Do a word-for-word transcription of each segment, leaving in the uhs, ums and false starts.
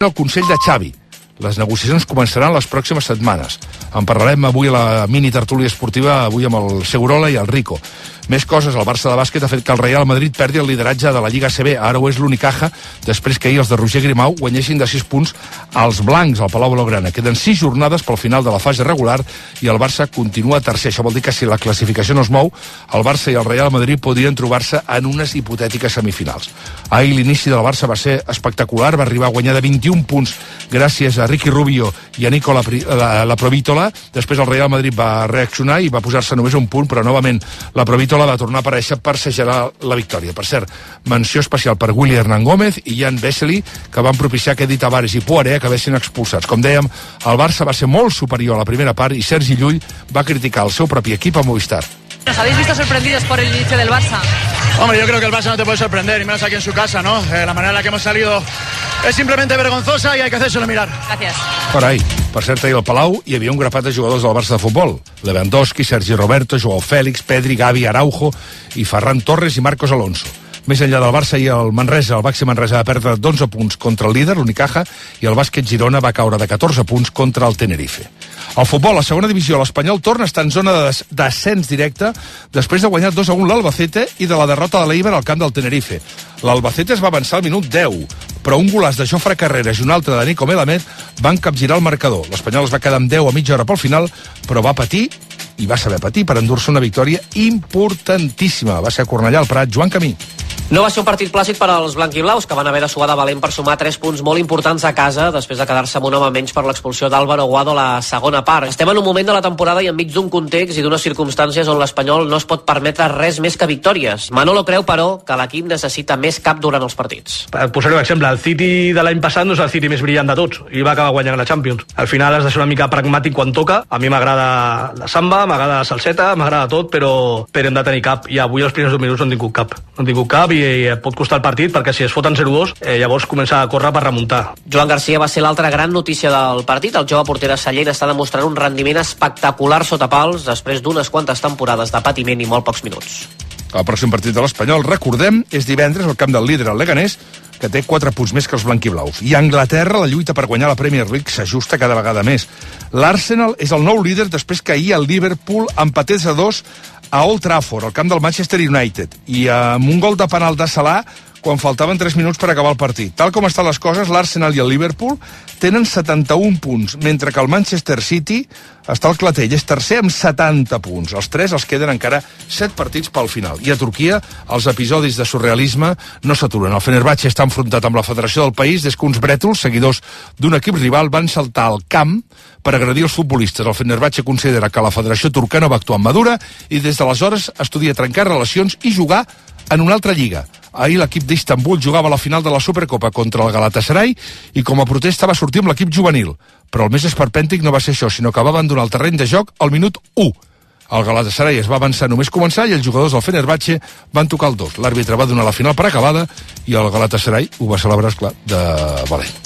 el Consell de Xavi. Les negociacions començaran les pròximes setmanes. En parlarem avui a la mini tertúlia esportiva, avui amb el Segurola i el Rico. Més coses, el Barça de bàsquet ha fet que el Real Madrid perdi el lideratge de la Lliga A C B. Ara ho és l'Unicaja, després que ahir els de Roger Grimau guanyessin de sis punts als blancs al Palau Blaugrana. Queden sis jornades pel final de la fase regular i el Barça continua tercer. Això vol dir que si la classificació no es mou, el Barça i el Real Madrid podrien trobar-se en unes hipotètiques semifinals. Ahir l'inici del Barça va ser espectacular, va arribar a guanyar de vint-i-un punts gràcies a Ricky Rubio i a Nico la, la, la Provítola. Després el Real Madrid va reaccionar i va posar-se només un punt, però novament la Provítola va tornar a aparèixer per segellar la victòria. Per cert, menció especial per Willy Hernán Gómez i Jan Vesely, que van propiciar que Eddie Tavares i Poiré acabessin expulsats. Com dèiem, el Barça va ser molt superior a la primera part i Sergi Llull va criticar el seu propi equip a Movistar. ¿Nos habéis visto sorprendidos por el inicio del Barça? Hombre, yo creo que el Barça no te puede sorprender, y menos aquí en su casa, ¿no? Eh, la manera en la que hemos salido es simplemente vergonzosa y hay que hacérselo mirar. Gracias. Per ahí. Per cert, ahir al Palau hi havia un grapat de jugadors del Barça de futbol. Lewandowski, Sergi Roberto, Joao Félix, Pedri, Gavi, Araujo i Ferran Torres i Marcos Alonso. Més enllà del Barça i el Manresa, el Baxi Manresa va perdre dotze punts contra el líder, l'Unicaja, i el bàsquet Girona va caure de catorze punts contra el Tenerife. El futbol, la segona divisió, l'Espanyol torna a estar en zona de descens directe després de guanyar dos a un l'Albacete i de la derrota de l'Eibar al camp del Tenerife. L'Albacete es va avançar al minut deu, però un golaç de Jofre Carreras i un altre de Nico Melamed van capgirar el marcador. L'Espanyol es va quedar amb deu a mitja hora pel final, però va patir, i va saber patir, per endur-se una victòria importantíssima. Va ser a Cornellà, al Prat. Joan Camí. No va ser un partit clàssic per als blanquiblaus, que van haver de suar de valent per sumar tres punts molt importants a casa després de quedar-se amb un home menys per l'expulsió d'Álvaro Guado a la segona part. Estem en un moment de la temporada i enmig d'un context i d'unes circumstàncies on l'Espanyol no es pot permetre res més que victòries. Manolo creu, però, que l'equip necessita més cap durant els partits. Per posar-ho exemple, el City de l'any passat no és el City més brillant de tots i va acabar guanyant la Champions. Al final has de ser una mica pragmàtic quan toca. A mi m'agrada la samba, m'agrada la salseta, m'agrada tot, però, però hem de tenir cap. I avui els primers dos minuts no han tingut cap. No han tingut cap i et pot costar el partit perquè si es foten zero dos eh, llavors comença a córrer per remuntar. Joan Garcia va ser l'altra gran notícia del partit. El jove porter Sallent està demostrant un rendiment espectacular sota pals després d'unes quantes temporades de patiment i molt pocs minuts. El pròxim partit de l'Espanyol, recordem, és divendres al camp del líder, el Leganés, que té quatre punts més que els blanquiblaus. I a Anglaterra la lluita per guanyar la Premier League s'ajusta cada vegada més. L'Arsenal és el nou líder després que ahir el Liverpool empatés a dos a Old Trafford, al camp del Manchester United, i amb un gol de penal de Salah quan faltaven tres minuts per acabar el partit. Tal com estan les coses, l'Arsenal i el Liverpool tenen setanta-un punts, mentre que el Manchester City està al clatell, és tercer amb setanta punts. Els tres els queden encara set partits pel final. I a Turquia els episodis de surrealisme no s'aturen. El Fenerbahçe està enfrontat amb la Federació del país des que uns brètols, seguidors d'un equip rival, van saltar al camp per agredir els futbolistes. El Fenerbahçe considera que la Federació turca no va actuar amb madura i des d'aleshores estudia trencar relacions i jugar en una altra lliga. Ahir l'equip d'Istanbul jugava a la final de la Supercopa contra el Galatasaray i com a protesta va sortir amb l'equip juvenil. Però el més esperpèntic no va ser això, sinó que va abandonar el terreny de joc al minut u. El Galatasaray es va avançar només començar i els jugadors del Fenerbahçe van tocar el dos. L'àrbitre va donar la final per acabada i el Galatasaray ho va celebrar, esclar, de valent.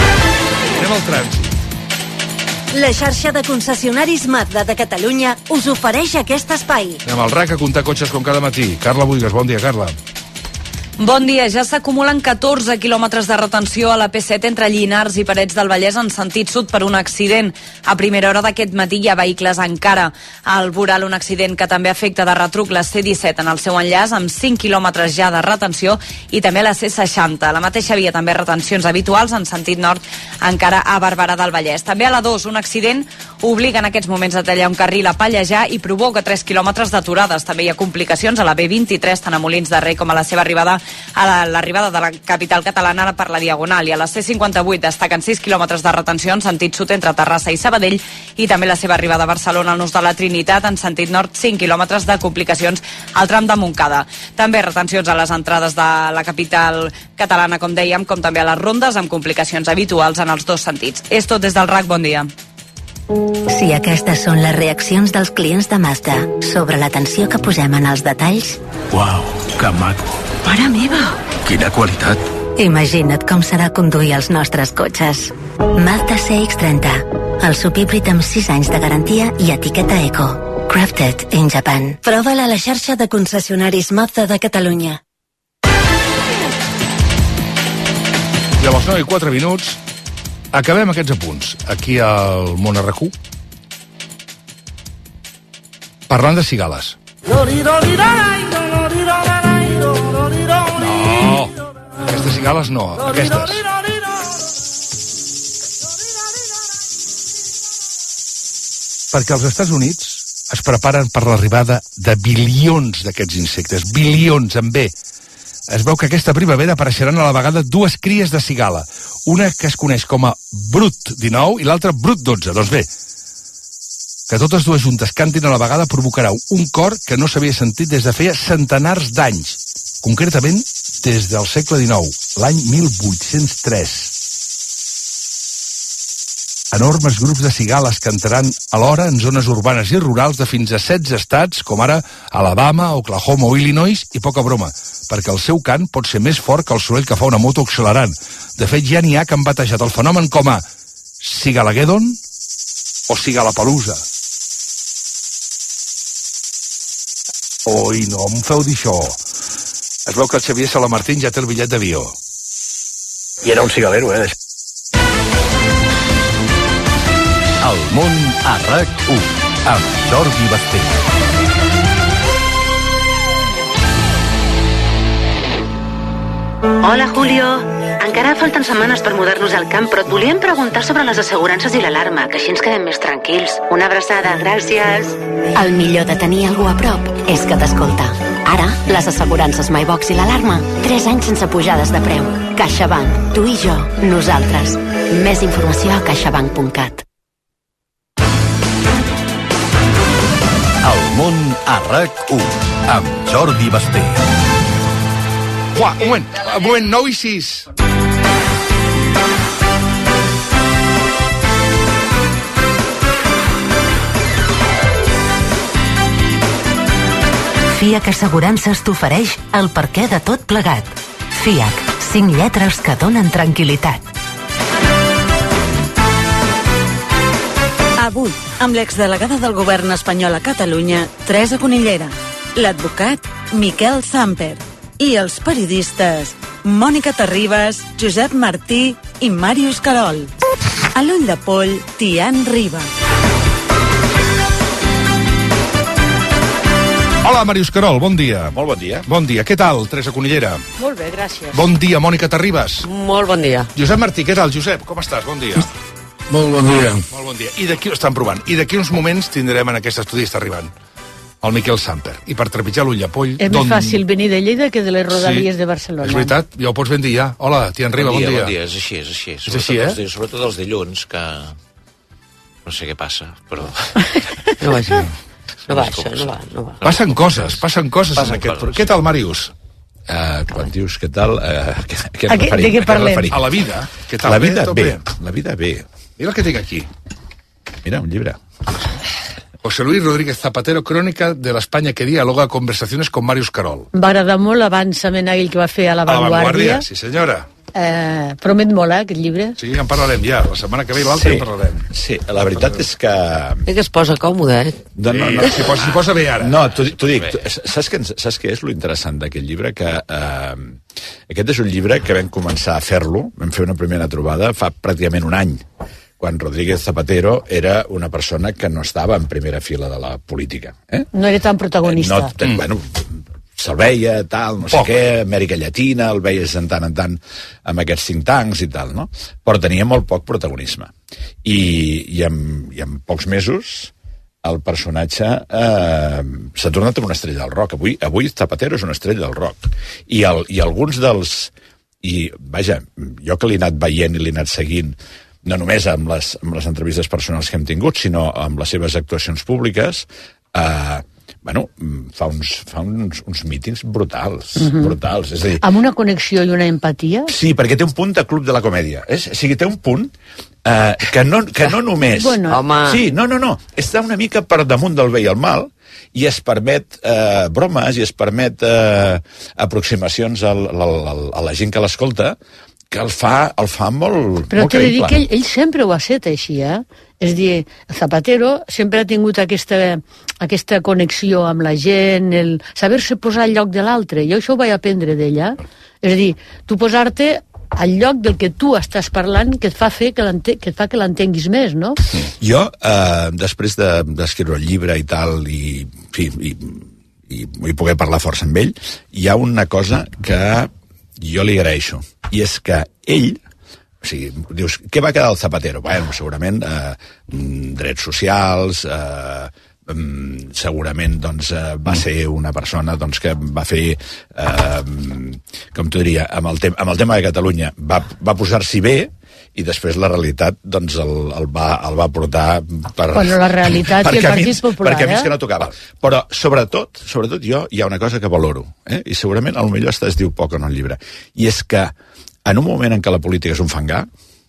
Anem al trànsit. La xarxa de concessionaris Mazda de Catalunya us ofereix aquest espai. Anem al R A C a comptar cotxes com cada matí. Carla Buigas, bon dia, Carla. Bon dia, ja s'acumulen catorze quilòmetres de retenció a la P set entre Llinars i Parets del Vallès en sentit sud per un accident. A primera hora d'aquest matí hi ha vehicles encara. Al Voral, un accident que també afecta de retruc la C disset en el seu enllaç, amb cinc quilòmetres ja de retenció, i també la C seixanta. A la mateixa via també retencions habituals en sentit nord encara a Barberà del Vallès. També a la dos, un accident obliga en aquests moments a tallar un carril a Pallejà i provoca tres quilòmetres d'aturades. També hi ha complicacions a la B vint-i-tres, tant a Molins de Rei com a la seva arribada a l'arribada de la capital catalana per la Diagonal, i a la C cinquanta-vuit destaquen sis quilòmetres de retenció en sentit sud entre Terrassa i Sabadell, i també la seva arribada a Barcelona al nus de la Trinitat en sentit nord, cinc quilòmetres de complicacions al tram de Montcada. També retencions a les entrades de la capital catalana, com dèiem, com també a les rondes, amb complicacions habituals en els dos sentits. És tot des del R A C, bon dia. Si aquestes són les reaccions dels clients de Mazda sobre l'atenció que posem en els detalls... Uau, que maco! Mare meva! Quina qualitat! Imagina't com serà conduir els nostres cotxes. Mazda C X trenta, el subhíbrid amb sis anys de garantia i etiqueta Eco. Crafted in Japan. Prova-la a la xarxa de concessionaris Mazda de Catalunya. I a les nou i quatre minuts acabem aquests apunts aquí al Món R Q parlant de cigales. No, aquestes cigales no, aquestes. Perquè als Estats Units es preparen per l'arribada de bilions d'aquests insectes, bilions amb B. Es veu que aquesta primavera apareixeran a la vegada dues cries de cigala, una que es coneix com a Brut dinou i l'altra Brut dotze. Doncs bé, que totes dues juntes cantin a la vegada provocarà un cor que no s'havia sentit des de feia centenars d'anys, concretament des del segle dinou, l'any mil vuit-cents tres. Enormes grups de cigales cantaran alhora en zones urbanes i rurals de fins a setze estats, com ara Alabama, Oklahoma o Illinois, i poca broma, perquè el seu cant pot ser més fort que el soroll que fa una moto accelerant. De fet, ja n'hi ha que han batejat el fenomen com a Cigalageddon o Cigalapalooza. Oi, no em feu dir això. Es veu que el Xavier Salamartín ja té el bitllet d'avió. I era un cigalero, eh? El món a RAC u, amb Jordi Basté. Hola, Julio. Encara falten setmanes per mudar-nos al camp, però et volíem preguntar sobre les assegurances i l'alarma, que així ens quedem més tranquils. Una abraçada, gràcies. El millor de tenir algú a prop és que t'escolta. Ara, les assegurances MyBox i l'alarma, tres anys sense pujades de preu. CaixaBank, tu i jo, nosaltres. Més informació a caixabank punt cat. El món a RAC u, amb Jordi Basté. Uah, un moment, un moment, nou i sis. FIAC Assegurances t'ofereix el perquè de tot plegat. FIAC, cinc lletres que donen tranquil·litat. Avui, amb l'exdelegada del govern espanyol a Catalunya, Teresa Conillera, l'advocat Miquel Zamper i els periodistes Mònica Terribas, Josep Martí i Màrius Carol. A l'ull de poll, Tian Riba. Hola, Màrius Carol, bon dia. Molt bon dia. Bon dia. Què tal, Teresa Conillera? Molt bé, gràcies. Bon dia, Mònica Terribas. Molt bon dia. Josep Martí, què tal, Josep? Com estàs? Bon dia. Molt bon dia. Molt bon dia. I d'aquí ho estan provant. I d'aquí uns moments tindrem en aquest estudi, està arribant, el Miquel Zamper. I per trepitjar l'ull de poll... És don... més fàcil venir de Lleida que de les rodalies sí, de Barcelona. És veritat, ja ho pots ben dir ja. Hola, Tian Riba, bon dia. Bon dia, bon dia. És així, és així. És així, eh? Els, sobretot els dilluns, que... No sé què passa, però... No va, no. No va, això, no va, no va. Passen coses, passen coses passen en aquest... Coses. Què tal, Màrius? Uh, quan dius què tal, uh, què, què a què, de què parlem? A la vida, què tal? La vida bé, bé, la vida bé. Mira el que tinc aquí. Mira, un llibre. José Luis Rodríguez Zapatero, crònica de l'Espanya que dialoga, conversaciones con Màrius Carol. M'agrada molt l'avançament aquell que va fer a La Vanguardia. A La Vanguardia, sí senyora. Eh, promet molt, eh, aquest llibre. Sí, en parlarem ja. La setmana que ve i l'altra sí, en parlarem. Sí, la veritat és que... És que es posa còmode, eh? No, no, no, si posa, si posa bé ara. No, t'ho dic. Tu, saps, que, saps què és lo interessant d'aquest llibre? Que eh, aquest és un llibre que vam començar a fer-lo, vam fer una primera trobada fa pràcticament un any, quan Rodríguez Zapatero era una persona que no estava en primera fila de la política. Eh? No era tan protagonista. No, ten, bueno, se'l veia, tal, no sé Poc. què, Amèrica Llatina, el veies de tant en tant amb aquests think tanks i tal, no? Però tenia molt poc protagonisme. I, i, en, i en pocs mesos el personatge eh, s'ha tornat en una estrella del rock. Avui, avui Zapatero és una estrella del rock. I, el, i alguns dels... I, vaja, jo que l'he anat veient i l'he anat seguint, no només amb les, amb les entrevistes personals que hem tingut, sinó amb les seves actuacions públiques, eh, bueno, fa uns, fa uns, uns mítings brutals, uh-huh. brutals. És a dir, amb una connexió i una empatia? Sí, perquè té un punt de club de la comèdia. És, o sigui, té un punt eh, que, no, que no només... Bueno. Home. Sí, no, no, no. Està una mica per damunt del bé i el mal, i es permet eh, bromes, i es permet eh, aproximacions al, al, al, a la gent que l'escolta, que el fa, el fa molt, però molt creïble. Però t'he de dir que ell, ell sempre ho ha set així, eh? És a dir, Zapatero sempre ha tingut aquesta, aquesta connexió amb la gent, el saber-se posar al lloc de l'altre. Jo això ho vaig aprendre d'ella. És a dir, tu posar-te al lloc del que tu estàs parlant que et fa fer que, que et fa que l'entenguis més, no? Jo, eh, després de, d'escriure el llibre i tal, i, fi, i, i, i poder parlar força amb ell, hi ha una cosa que jo li agraeixo, i és que ell, o sigui, dius, què va quedar el Zapatero? Bueno, segurament eh, drets socials, eh, segurament doncs, eh, va ser una persona doncs, que va fer, eh, com t'ho diria, amb el, te- amb el tema de Catalunya, va, va posar-s'hi bé, i després la realitat doncs, el, el, va, el va portar per, bueno, la realitat per i el camins, Partit Popular, per camins eh? que no tocava. Però, sobretot, sobretot jo, hi ha una cosa que valoro, eh? I segurament potser es, es diu poc en el llibre, i és que en un moment en què la política és un fangar,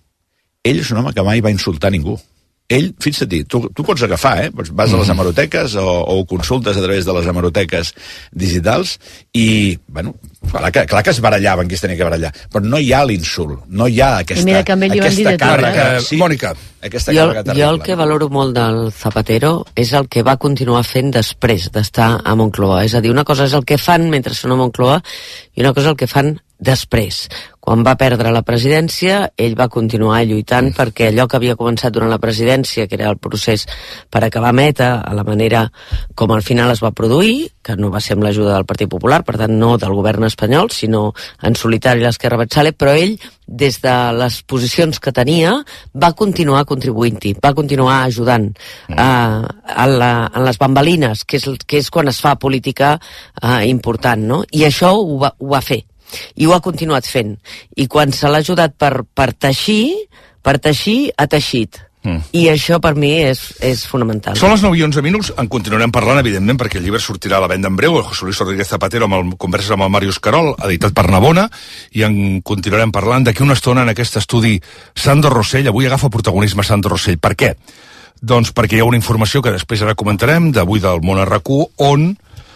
ell és un home que mai va insultar ningú. Ell, fixa't, tu, tu pots agafar, eh? Vas a les hemeroteques o, o ho consultes a través de les hemeroteques digitals i, bueno, clar que, clar que es barallaven qui es tenia que barallar, però no hi ha l'insult, no hi ha aquesta, I mira que a ell li van dir de tot, càrrega. eh? Sí, Mònica. Aquesta jo, càrrega terrible. jo el que valoro molt del Zapatero és el que va continuar fent després d'estar a Moncloa. És a dir, una cosa és el que fan mentre són a Moncloa i una cosa és el que fan després. Quan va perdre la presidència, ell va continuar lluitant mm. perquè allò que havia començat durant la presidència, que era el procés per acabar meta, a la manera com al final es va produir, que no va ser amb l'ajuda del Partit Popular, per tant no del govern espanyol, sinó en solitari l'Esquerra Abertzale, però ell, des de les posicions que tenia, va continuar contribuint-hi, va continuar ajudant mm. uh, a la, en les bambalines, que és, que és quan es fa política uh, important, no? I això ho va, ho va fer. I ho ha continuat fent. I quan se l'ha ajudat per, per teixir, per teixir, ha teixit. Mm. I això per mi és, és fonamental. Són les nou i onze minuts, en continuarem parlant, evidentment, perquè el llibre sortirà a la venda en breu, el José Luis Rodríguez Zapatero, amb el, converses amb el Màrius Carol, editat per Navona, i en continuarem parlant d'aquí una estona en aquest estudi Sandro Rossell. Avui agafa protagonisme Sandro Rossell. Per què? Doncs perquè hi ha una informació que després ara comentarem, d'avui del Món a RAC u, on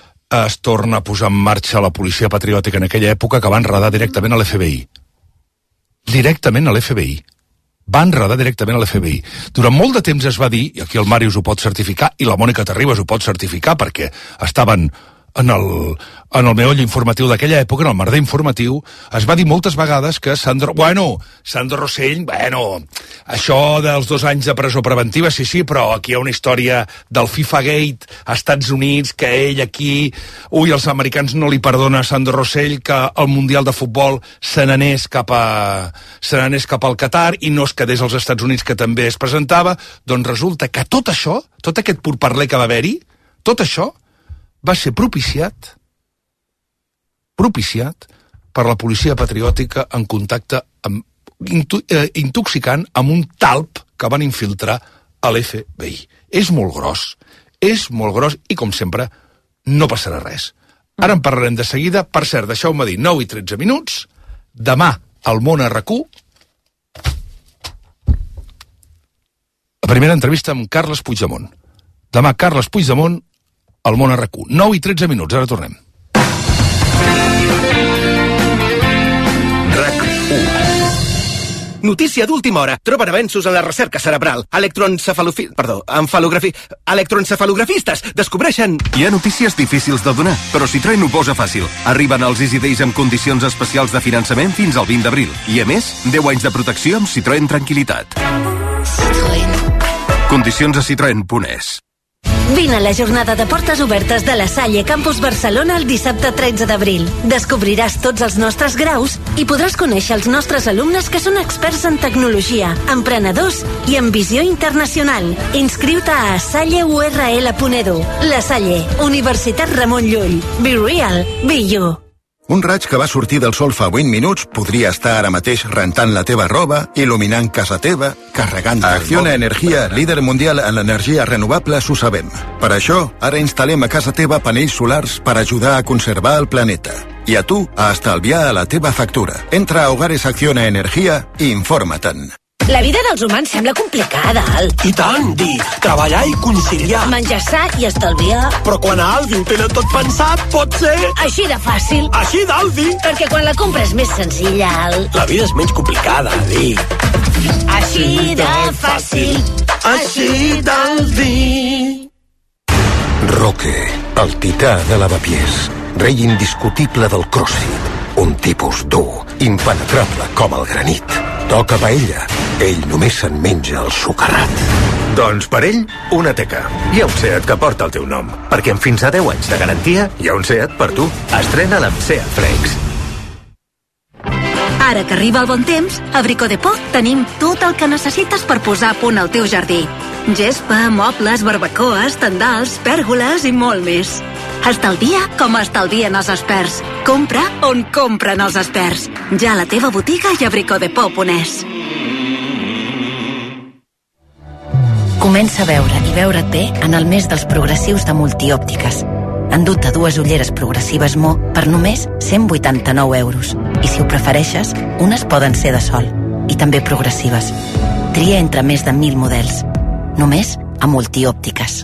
es torna a posar en marxa la policia patriòtica en aquella època, que va enredar directament a l'F B I. Directament a l'F B I. Va enredar directament a l'F B I. Durant molt de temps es va dir, i aquí el Màrius ho pot certificar, i la Mònica Terribas ho pot certificar, perquè estaven en el, en el meollo informatiu d'aquella època, en el merder informatiu, es va dir moltes vegades que Sandro... Bueno, Sandro Rossell, bueno, això dels dos anys de presó preventiva, sí, sí, però aquí hi ha una història del FIFA Gate a Estats Units, que ell aquí... Ui, els americans no li perdona a Sandro Rossell que el Mundial de Futbol se n'anés cap a... se n'anés cap al Qatar i no es quedés als Estats Units, que també es presentava. Doncs resulta que tot això, tot aquest pourparler que va haver-hi, tot això va ser propiciat propiciat per la policia patriòtica en contacte amb, intu, eh, intoxicant amb un talp que van infiltrar a l'F B I. És molt gros, és molt gros i, com sempre, no passarà res. Ara en parlarem de seguida. Per cert, deixeu-me dir, nou i tretze minuts, demà al Món a RAC u, la primera entrevista amb Carles Puigdemont. Demà Carles Puigdemont al Món a RAC u. nou i tretze minuts, ara tornem. RAC u. Notícia d'última hora. Troben avenços en la recerca cerebral. Electroencefalofi... Perdó, enfalografi... Electroencefalografistes descobreixen... Hi ha notícies difícils de donar, però Citroën ho posa fàcil. Arriben els Easy Days amb condicions especials de finançament fins al vint d'abril. I, a més, deu anys de protecció amb Citroën Tranquilitat. Citroën. Condicions a citroen punt es. Vine a la jornada de portes obertes de la Salle Campus Barcelona el dissabte tretze d'abril. Descobriràs tots els nostres graus i podràs conèixer els nostres alumnes que són experts en tecnologia, emprenedors i en visió internacional. Inscriu-te a salle u erre ele punt edu. La Salle, Universitat Ramon Llull. Be real, be you. Un raig que va sortir del sol fa vint minuts podria estar ara mateix rentant la teva roba, il·luminant casa teva, carregant... A Acciona Energia, líder mundial en l'energia renovable, s'ho sabem. Per això, ara instal·lem a casa teva panells solars per ajudar a conservar el planeta. I a tu, a estalviar a la teva factura. Entra a Hogares Acciona Energia i informa-te'n. La vida dels humans sembla complicada, Al. I tant, Di. Treballar i conciliar. Menjar sa i estalviar. Però quan a Aldi ho tenen tot pensat, pot ser... Així de fàcil. Així d'Aldi. Perquè quan la compra és més senzilla, Al. La vida és menys complicada, Di. Així de fàcil. Així d'Aldi. Roque, el tità de lavapiés. Rei indiscutible del CrossFit. Un tipus dur, impenetrable com el granit. Toca paella. Ell només se'n menja el socarrat. Doncs per ell, una teca. Hi ha un Seat que porta el teu nom, perquè amb fins a deu anys de garantia hi ha un Seat per tu. Estrena-la amb Seat Flex. Ara que arriba el bon temps, a Bricodepò tenim tot el que necessites per posar a punt el teu jardí. Gespa, mobles, barbacoes, tendals, pèrgoles i molt més. Estalvia com estalvien els experts. Compra on compren els experts. Ja a la teva botiga i a bricodepò punt es. Comença a veure i veure't bé en el mes dels progressius de Multiòptiques. Endut-te dues ulleres progressives Mo per només cent vuitanta-nou euros. I si ho prefereixes, unes poden ser de sol. I també progressives. Tria entre més de mil models. Només a Multiòptiques.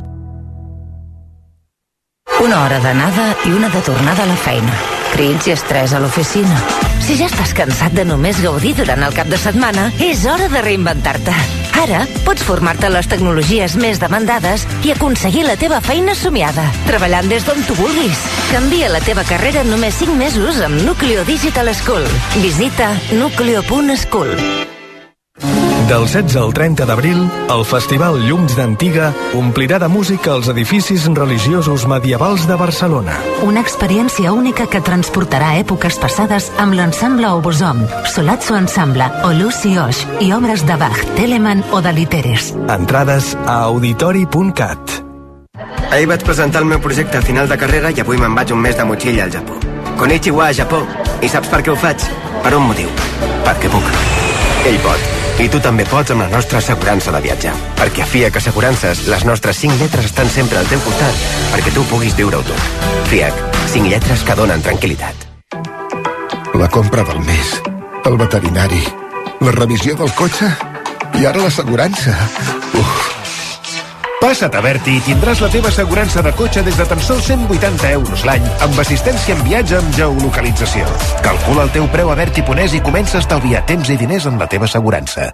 Una hora d'anada i una de tornada a la feina. Crits i estrès a l'oficina. Si ja estàs cansat de només gaudir durant el cap de setmana, és hora de reinventar-te. Ara pots formar-te en les tecnologies més demandades i aconseguir la teva feina somiada, treballant des d'on tu vulguis. Canvia la teva carrera en només cinc mesos amb Núcleo Digital School. Visita núcleo punt school. Del setze al trenta d'abril, el Festival Llums d'Antiga omplirà de música els edificis religiosos medievals de Barcelona. Una experiència única que transportarà èpoques passades amb l'ensemble Obosom, Solazzo Ensemble o Lucy Osh i obres de Bach, Telemann o de Literes. Entrades a auditori punt cat. Ahir vaig presentar el meu projecte a final de carrera i avui me'n vaig un mes de motxilla al Japó. Konnichiwa a Japó. I saps per què ho faig? Per un motiu. Perquè puc. Ell pot. I tu també pots amb la nostra assegurança de viatge. Perquè a F I A C Assegurances, les nostres cinc lletres estan sempre al teu costat perquè tu puguis viure-ho tot. F I A C, cinc lletres que donen tranquil·litat. La compra del mes, el veterinari, la revisió del cotxe i ara l'assegurança. Uf. Passa't a Berti i tindràs la teva assegurança de cotxe des de tan sols cent vuitanta euros l'any, amb assistència en viatge amb geolocalització. Calcula el teu preu a Berti punt es i comença a estalviar temps i diners en la teva assegurança.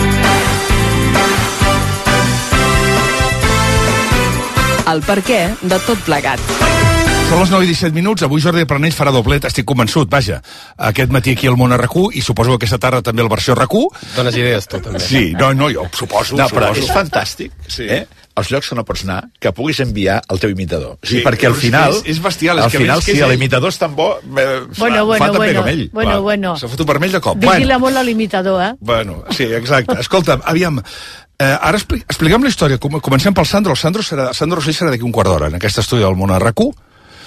El per què de tot plegat. Són les nou i disset minuts, avui Jordi Pranell farà doblet, estic convençut, vaja. Aquest matí aquí al Món a RAC u, i suposo que aquesta tarda també el versió RAC u. Dones idees, tu, també. Sí, no, no, jo suposo. No, però suposo. és fantàstic, sí. eh? Els llocs que no pots anar, que puguis enviar el teu imitador. Sí, sí, perquè al final... És, és bestial. Al és que final, que si és l'imitador és tan bo, eh, bueno, fa, bueno, fa també bueno, com ell. bueno, Va. bueno. S'ha fotut vermell de cop. Vigila bueno. molt l'imitador, eh? Bueno, sí, exacte. Escolta, aviam, eh, ara expli expliquem la història. Com comencem pel Sandro. El Sandro, serà, Sandro Rossell serà d'aquí un quart d'hora, en aquest estudi del Món a RAC u.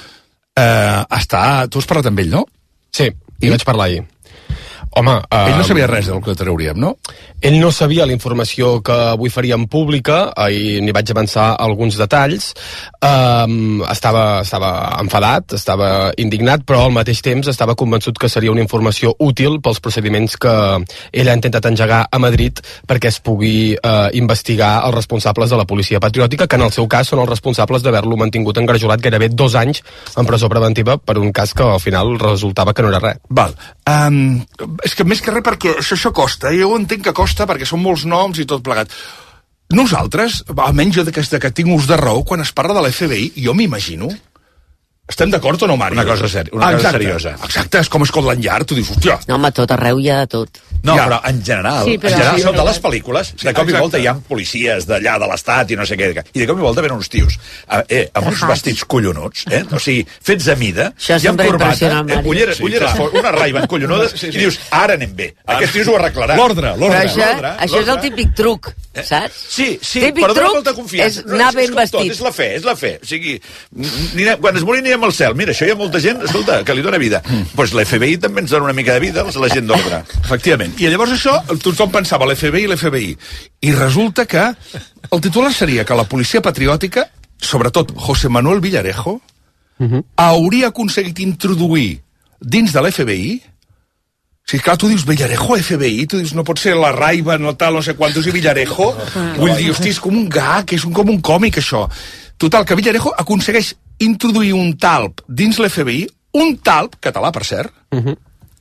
Eh, està... Tu has parlat amb ell, no? Sí, hi vaig parlar ahir. Home... Uh, ell no sabia res del que trauríem, no? Ell no sabia la informació que avui faríem pública, i n'hi vaig avançar alguns detalls. Um, estava, estava enfadat, estava indignat, però al mateix temps estava convençut que seria una informació útil pels procediments que ell ha intentat engegar a Madrid perquè es pugui uh, investigar els responsables de la policia patriòtica, que en el seu cas són els responsables d'haver-lo mantingut engarjolat gairebé dos anys en presó preventiva per un cas que al final resultava que no era res. Val. Um, és que més que res perquè això, això costa, jo entenc que costa perquè són molts noms i tot plegat. Nosaltres, almenys jo que, que tinc ús de raó, quan es parla de l'F B I, jo m'imagino... Estem d'acord o no, Mari? Una cosa, seri una ah, cosa exacte, seriosa. Exacte, és com Scotland Yard, tu dius, hòstia... No, home, tot arreu hi ha de tot. No, ja. però en general, sí, però en general sí, sota però... les pel·lícules, Sí, de cop i exacte. volta hi ha policies d'allà, de l'estat i no sé què, i de cop i volta venen uns tios eh, eh, amb uns vestits collonuts, eh? O sigui, fets a mida, Això i amb sempre corbata, impressiona el eh, Mari. ulleres, Sí, ulleres clar. fort, una Ray-Ban collonudes, Sí, sí. i dius, ara anem bé, aquests tios ho arreglaran. L'ordre, Però l'ordre. això, l'ordre, això és el l'ordre. típic truc, saps? Sí, sí, Típic però dona truc molta confiança. és anar ben com tot, vestit. és la fe, és la fe. O sigui, anirem, quan es mori anirem al cel. Mira, això hi ha molta gent, escolta, que li dona vida. Doncs pues l'F B I també ens dona una mica de vida, la gent d'ordre. Efectivament. I llavors això, tothom pensava l'F B I i l'F B I. I resulta que el titular seria que la policia patriòtica, sobretot José Manuel Villarejo, uh -huh. hauria aconseguit introduir dins de l'F B I... Si clar, tu dius Villarejo, F B I, tu dius no pot ser la Ray-Ban, no tal, no sé quantos, i Villarejo... Vull dir, hosti, és com un gag, és un, com un còmic, això. Total, que Villarejo aconsegueix introduir un talp dins l'F B I, un talp, català, per cert, uh -huh.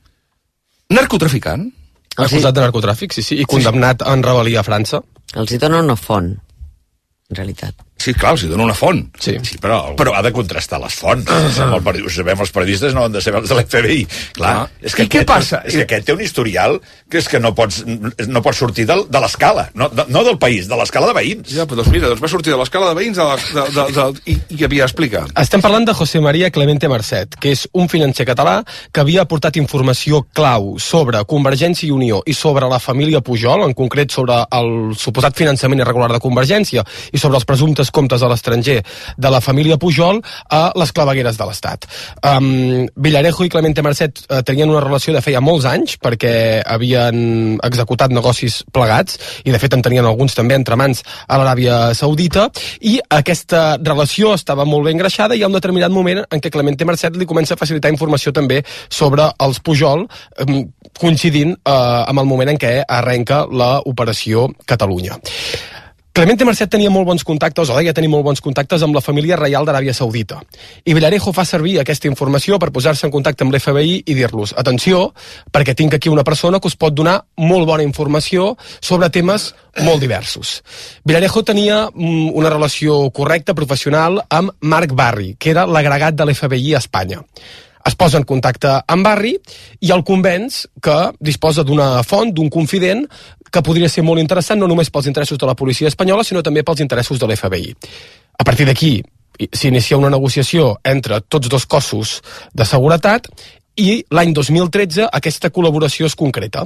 narcotraficant. Acusat de narcotràfic, sí, sí, i condemnat en rebel·lia a França. Els hi dona una font, en realitat. Sí, clar, els hi dona una font. Sí, sí però, però ha de contrastar les fonts. Uh-huh. Ho sabem, els periodistes no han de ser els de l'F B I. Clar, uh-huh. és que I què passa? És que aquest té un historial que és que no pots, no pots sortir de, de l'escala, no, de, no del país, de l'escala de veïns. Ja, però doncs mira, doncs va sortir de l'escala de veïns de la, de, de, de, de, i, i havia explicat. Estem parlant de José María Clemente Marcet, que és un financer català que havia aportat informació clau sobre Convergència i Unió i sobre la família Pujol, en concret sobre el suposat finançament irregular de Convergència i sobre els presumptes comptes a l'estranger de la família Pujol a les clavegueres de l'Estat. Um, Villarejo i Clemente Marcet uh, tenien una relació de feia molts anys perquè havien executat negocis plegats i de fet en tenien alguns també entre mans a l'Aràbia Saudita i aquesta relació estava molt ben engreixada i hi ha un determinat moment en què Clemente Marcet li comença a facilitar informació també sobre els Pujol um, coincidint uh, amb el moment en què arrenca l'operació Catalunya. Clemente Marcet tenia molt bons contactes, o deia tenir molt bons contactes amb la família reial d'Aràbia Saudita. I Villarejo fa servir aquesta informació per posar-se en contacte amb l'F B I i dir-los, atenció, perquè tinc aquí una persona que us pot donar molt bona informació sobre temes molt diversos. Villarejo tenia mm, una relació correcta, professional, amb Marc Barri, que era l'agregat de l'F B I a Espanya. Es posa en contacte amb Barri i el convenç que disposa d'una font, d'un confident, que podria ser molt interessant no només pels interessos de la policia espanyola, sinó també pels interessos de l'F B I. A partir d'aquí s'inicia una negociació entre tots dos cossos de seguretat i l'any dos mil tretze aquesta col·laboració es concreta.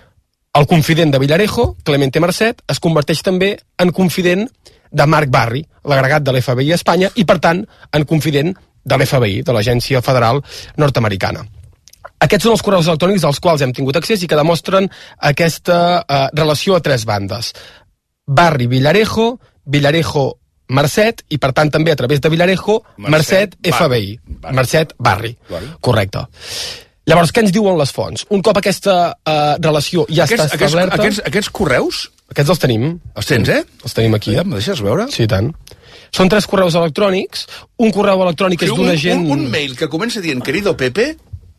El confident de Villarejo, Clemente Marcet, es converteix també en confident de Marc Barri, l'agregat de l'F B I a Espanya, i per tant en confident de l'F B I, de l'Agència Federal Nord-Americana. Aquests són els correus electrònics als quals hem tingut accés i que demostren aquesta eh, relació a tres bandes. Barri Villarejo, Villarejo Marcet i per tant també a través de Villarejo Marcet, Marcet F B I. Barri. Marcet Barri. Barri. Correcte. Llavors, què ens diuen les fonts? Un cop aquesta eh, relació ja aquests, està establerta... Aquests, aquests correus? Aquests els tenim. Els tens, eh? Els tenim aquí. Ja, me deixes veure? Sí, tant. Són tres correus electrònics. Un correu electrònic sí, és d'una gent... Un, un mail que comença dient querido Pepe...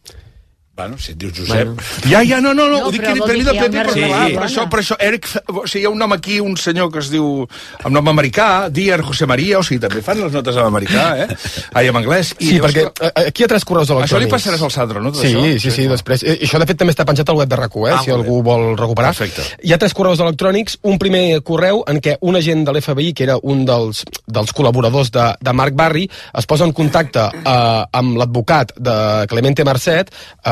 Bueno, si et dius Josep... Bueno. Ja, ja, no, no, no, no ho dic querido Pepe, per, sí. per això, per això, Eric, o sigui, hi ha un nom aquí, un senyor que es diu, amb nom americà, Dear José María, o sigui, també fan les notes en americà, eh? Ai, en anglès. I sí, perquè que... aquí hi ha tres correus electrònics. Això li passaràs al Sandro, no? Sí, sí, sí, sí, després. I això, de fet, també està penjat al web de RAC u, eh? Ah, si algú vol recuperar. Perfecte. Hi ha tres correus electrònics. Un primer correu en què un agent de l'F B I, que era un dels, dels col·laboradors de, de Marc Barri, es posa en contacte eh, amb l'advocat de Clemente Marcet,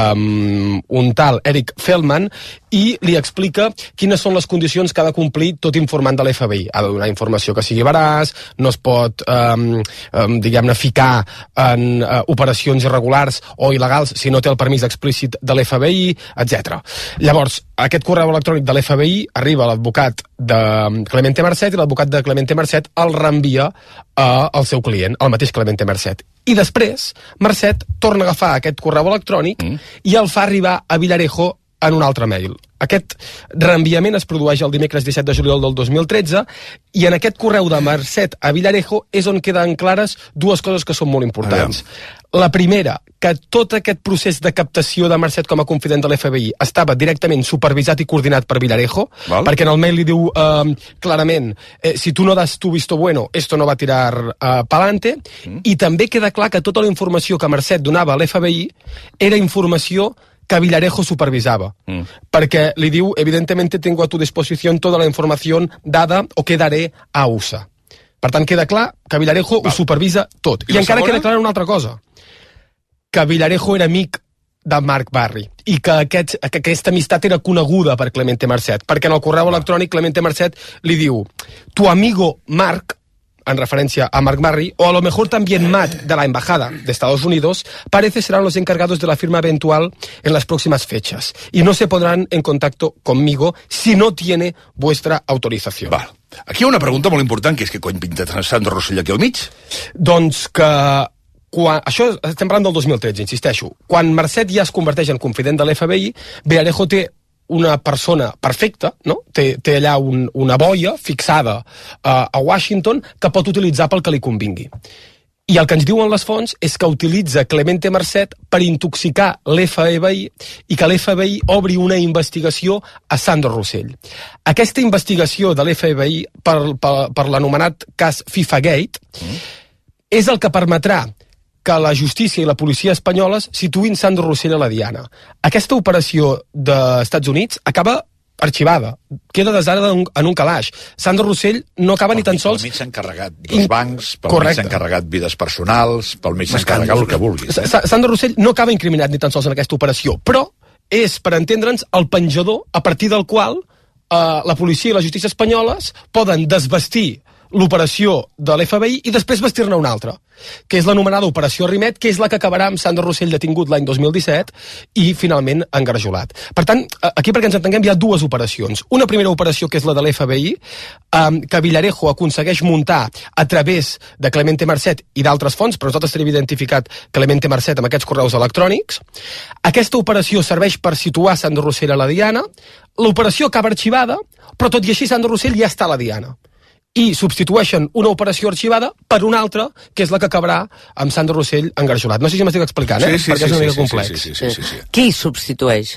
amb un tal Eric Feldman, i li explica quines són les condicions que ha de complir tot informant de l'F B I. Ha de donar informació que sigui veraç, no es pot, eh, eh, diguem-ne, ficar en eh, operacions irregulars o il·legals si no té el permís explícit de l'F B I, etcètera. Llavors, aquest correu electrònic de l'F B I arriba a l'advocat de Clemente Marcet i l'advocat de Clemente Marcet el reenvia eh, al seu client, el mateix Clemente Marcet. I després, Marcet torna a agafar aquest correu electrònic mm. i el fa arribar a Villarejo en un altre mail. Aquest reenviament es produeix el dimecres disset de juliol del dos mil tretze i en aquest correu de Marcet a Villarejo és on queden clares dues coses que són molt importants. La primera, que tot aquest procés de captació de Marcet com a confident de l'F B I estava directament supervisat i coordinat per Villarejo, Val. perquè en el mail li diu eh, clarament eh, si tu no das tu visto bueno, esto no va a tirar eh, pa'lante, mm. i també queda clar que tota la informació que Marcet donava a l'F B I era informació que Villarejo supervisaba, mm. perquè li diu, evidentemente tengo a tu disposición toda la información dada o que daré a U S A. Per tant, queda clar que Villarejo Val. ho supervisa tot. I, I encara segona? queda clara una altra cosa, que Villarejo era amic de Marc Barri i que, aquest, que aquesta amistat era coneguda per Clemente Marcet, perquè en el correu electrònic Clemente Marcet li diu tu amigo Marc, en referencia a Marc Barri, o a lo mejor también Matt de la Embajada de Estados Unidos, parece serán los encargados de la firma eventual en las próximas fechas y no se pondrán en contacto conmigo si no tiene vuestra autorización. Val. Aquí hi ha una pregunta molt important, que és que cony pinta Sandro Rossell aquí al mig? Doncs que... Quan, això estem parlant del dos mil tretze, insisteixo. Quan Marcet ja es converteix en confident de l'F B I, Villarejo té una persona perfecta, no? Té, té allà un, una boia fixada uh, a Washington que pot utilitzar pel que li convingui. I el que ens diuen les fonts és que utilitza Clemente Marcet per intoxicar l'F B I i que l'F B I obri una investigació a Sandro Rossell. Aquesta investigació de l'F B I per, per, per l'anomenat cas FIFA Gate mm. és el que permetrà que la justícia i la policia espanyoles situïn Sandro Rossell a la diana. Aquesta operació dels Estats Units acaba arxivada, queda desada en, en un calaix. Sandro Rossell no acaba pel ni tan sols... Pel mig s'ha encarregat dels bancs, pel Correcte. mig s'ha encarregat vides personals, pel mig s'ha encarregat el que vulguis. Eh? Sandro Rossell no acaba incriminat ni tan sols en aquesta operació, però és, per entendre'ns, el penjador a partir del qual eh, la policia i la justícia espanyoles poden desvestir l'operació de l'F B I i després vestir-ne una altra, que és l'anomenada Operació Rimet, que és la que acabarà amb Sandro Rossell detingut l'any dos mil disset i finalment engarjolat. Per tant, aquí perquè ens entenguem hi ha dues operacions. Una primera operació, que és la de l'F B I, eh, que Villarejo aconsegueix muntar a través de Clemente Marcet i d'altres fonts, però nosaltres tenim identificat Clemente Marcet amb aquests correus electrònics. Aquesta operació serveix per situar Sandro Rossell a la diana. L'operació acaba arxivada, però tot i així Sandro Rossell ja està a la diana. I substitueixen una operació arxivada per una altra, que és la que acabarà amb Sandro Rossell engarjolat. No sé si m'estic explicant, eh? Sí, sí, perquè sí, és una sí, mica sí, complex. Sí, sí, sí, sí, sí, sí. Qui substitueix?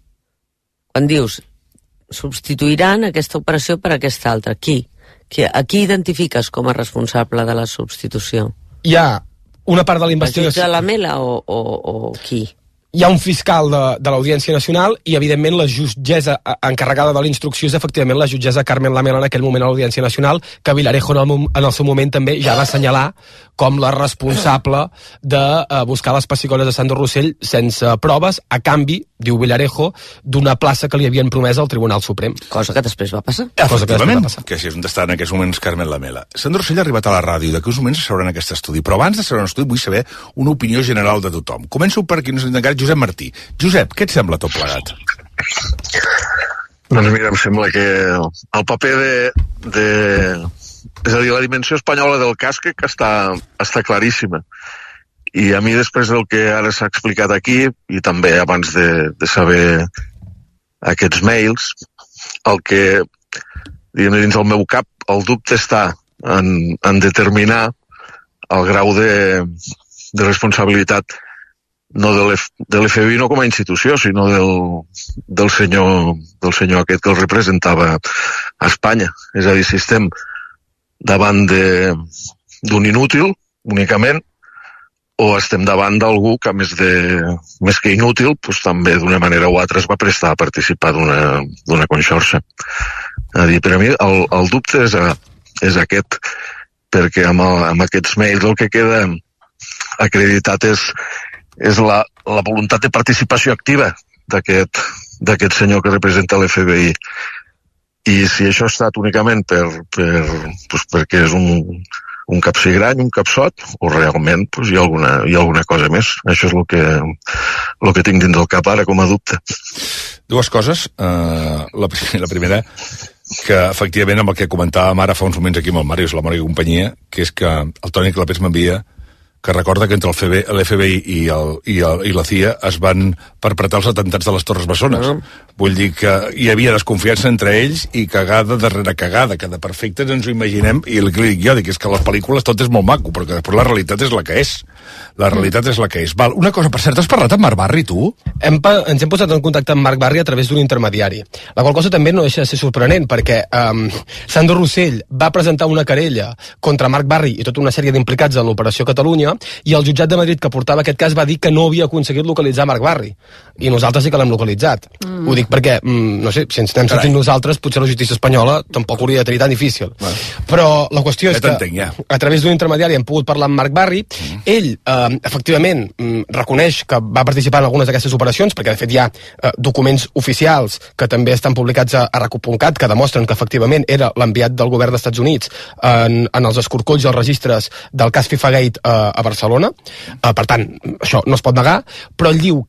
Quan dius substituiran aquesta operació per aquesta altra, qui? qui? A qui identifiques com a responsable de la substitució? Hi ha una part de la investigació... El jutge Lamela o, o, o qui? Hi ha un fiscal de, de l'Audiència Nacional i, evidentment, la jutgessa encarregada de la instrucció és, efectivament, la jutgessa Carmen Lamela en aquell moment a l'Audiència Nacional, que Villarejo en el, en el seu moment també ja va assenyalar com la responsable de uh, buscar les pessigolles de Sandro Rossell sense proves, a canvi, diu Villarejo, d'una plaça que li havien promès al Tribunal Suprem. Cosa que després va passar. Cosa que després va passar. Que així és on està en aquests moments Carmen Lamela. Sandro Rossell ha arribat a la ràdio, d'aquí uns moments se sabrà en aquest estudi, però abans de saber un estudi vull saber una opinió general de tothom. Començo per qui no s'ha encara, Josep Martí. Josep, què et sembla tot plegat? Doncs mira, em sembla que el paper de... de... És a dir, la dimensió espanyola del cas que està, està claríssima. I a mi, després del que ara s'ha explicat aquí, i també abans de, de saber aquests mails, el que, diguem, dins el meu cap, el dubte està en, en determinar el grau de, de responsabilitat no de l'F B I no com a institució, sinó del, del, senyor, del senyor aquest que el representava a Espanya. És a dir, si estem davant d'un inútil, únicament, o estem davant d'algú que, més, de, més que inútil, doncs, també d'una manera o altra es va prestar a participar d'una conxorxa. A dir, per a mi el, el dubte és, a, és aquest, perquè amb, el, amb aquests mails el que queda acreditat és és la, la voluntat de participació activa d'aquest d'aquest senyor que representa l'F B I. I si això ha estat únicament per, per, doncs perquè és un, un capsigrany, un capsot, o realment doncs hi ha alguna, hi ha alguna cosa més. Això és el que, el que tinc dins del cap ara com a dubte. Dues coses. Uh, la, la primera, que efectivament amb el que comentàvem ara fa uns moments aquí amb el Màrius, la Mònica i companyia, que és que el Toni Clapés m'envia que recorda que entre l'F B I i, el, i, el, i la C I A es van perpetrar els atemptats de les Torres Bessones. Mm. Vull dir que hi havia desconfiança entre ells i cagada darrere cagada, que de perfectes ens ho imaginem, i el que dic jo, dic, és que a les pel·lícules tot és molt maco, però que després la realitat és la que és. La realitat és la que és. Val, una cosa, per cert, has parlat amb Marc Barri, tu? Hem, ens hem posat en contacte amb Marc Barri a través d'un intermediari, la qual cosa també no deixa de ser sorprenent, perquè um, Sandro Rossell va presentar una querella contra Marc Barri i tota una sèrie d'implicats en l'Operació Catalunya, i el jutjat de Madrid que portava aquest cas va dir que no havia aconseguit localitzar Marc Barri, i nosaltres sí que l'hem localitzat. Mm. Ho dic perquè, mm, no sé, si ens anem sortint nosaltres, potser la justícia espanyola tampoc hauria de tenir tan difícil. Bueno. Però la qüestió és ja que ja. a través d'un intermediari hem pogut parlar amb Marc Barri. Mm. Ell, eh, efectivament, mm, reconeix que va participar en algunes d'aquestes operacions, perquè de fet hi ha eh, documents oficials que també estan publicats a, a R A C U punt cat que demostren que efectivament era l'enviat del govern dels Estats Units en, en els escorcolls i els registres del cas FIFA Gate eh, a Barcelona. Uh, per tant, això no es pot negar, però ell diu que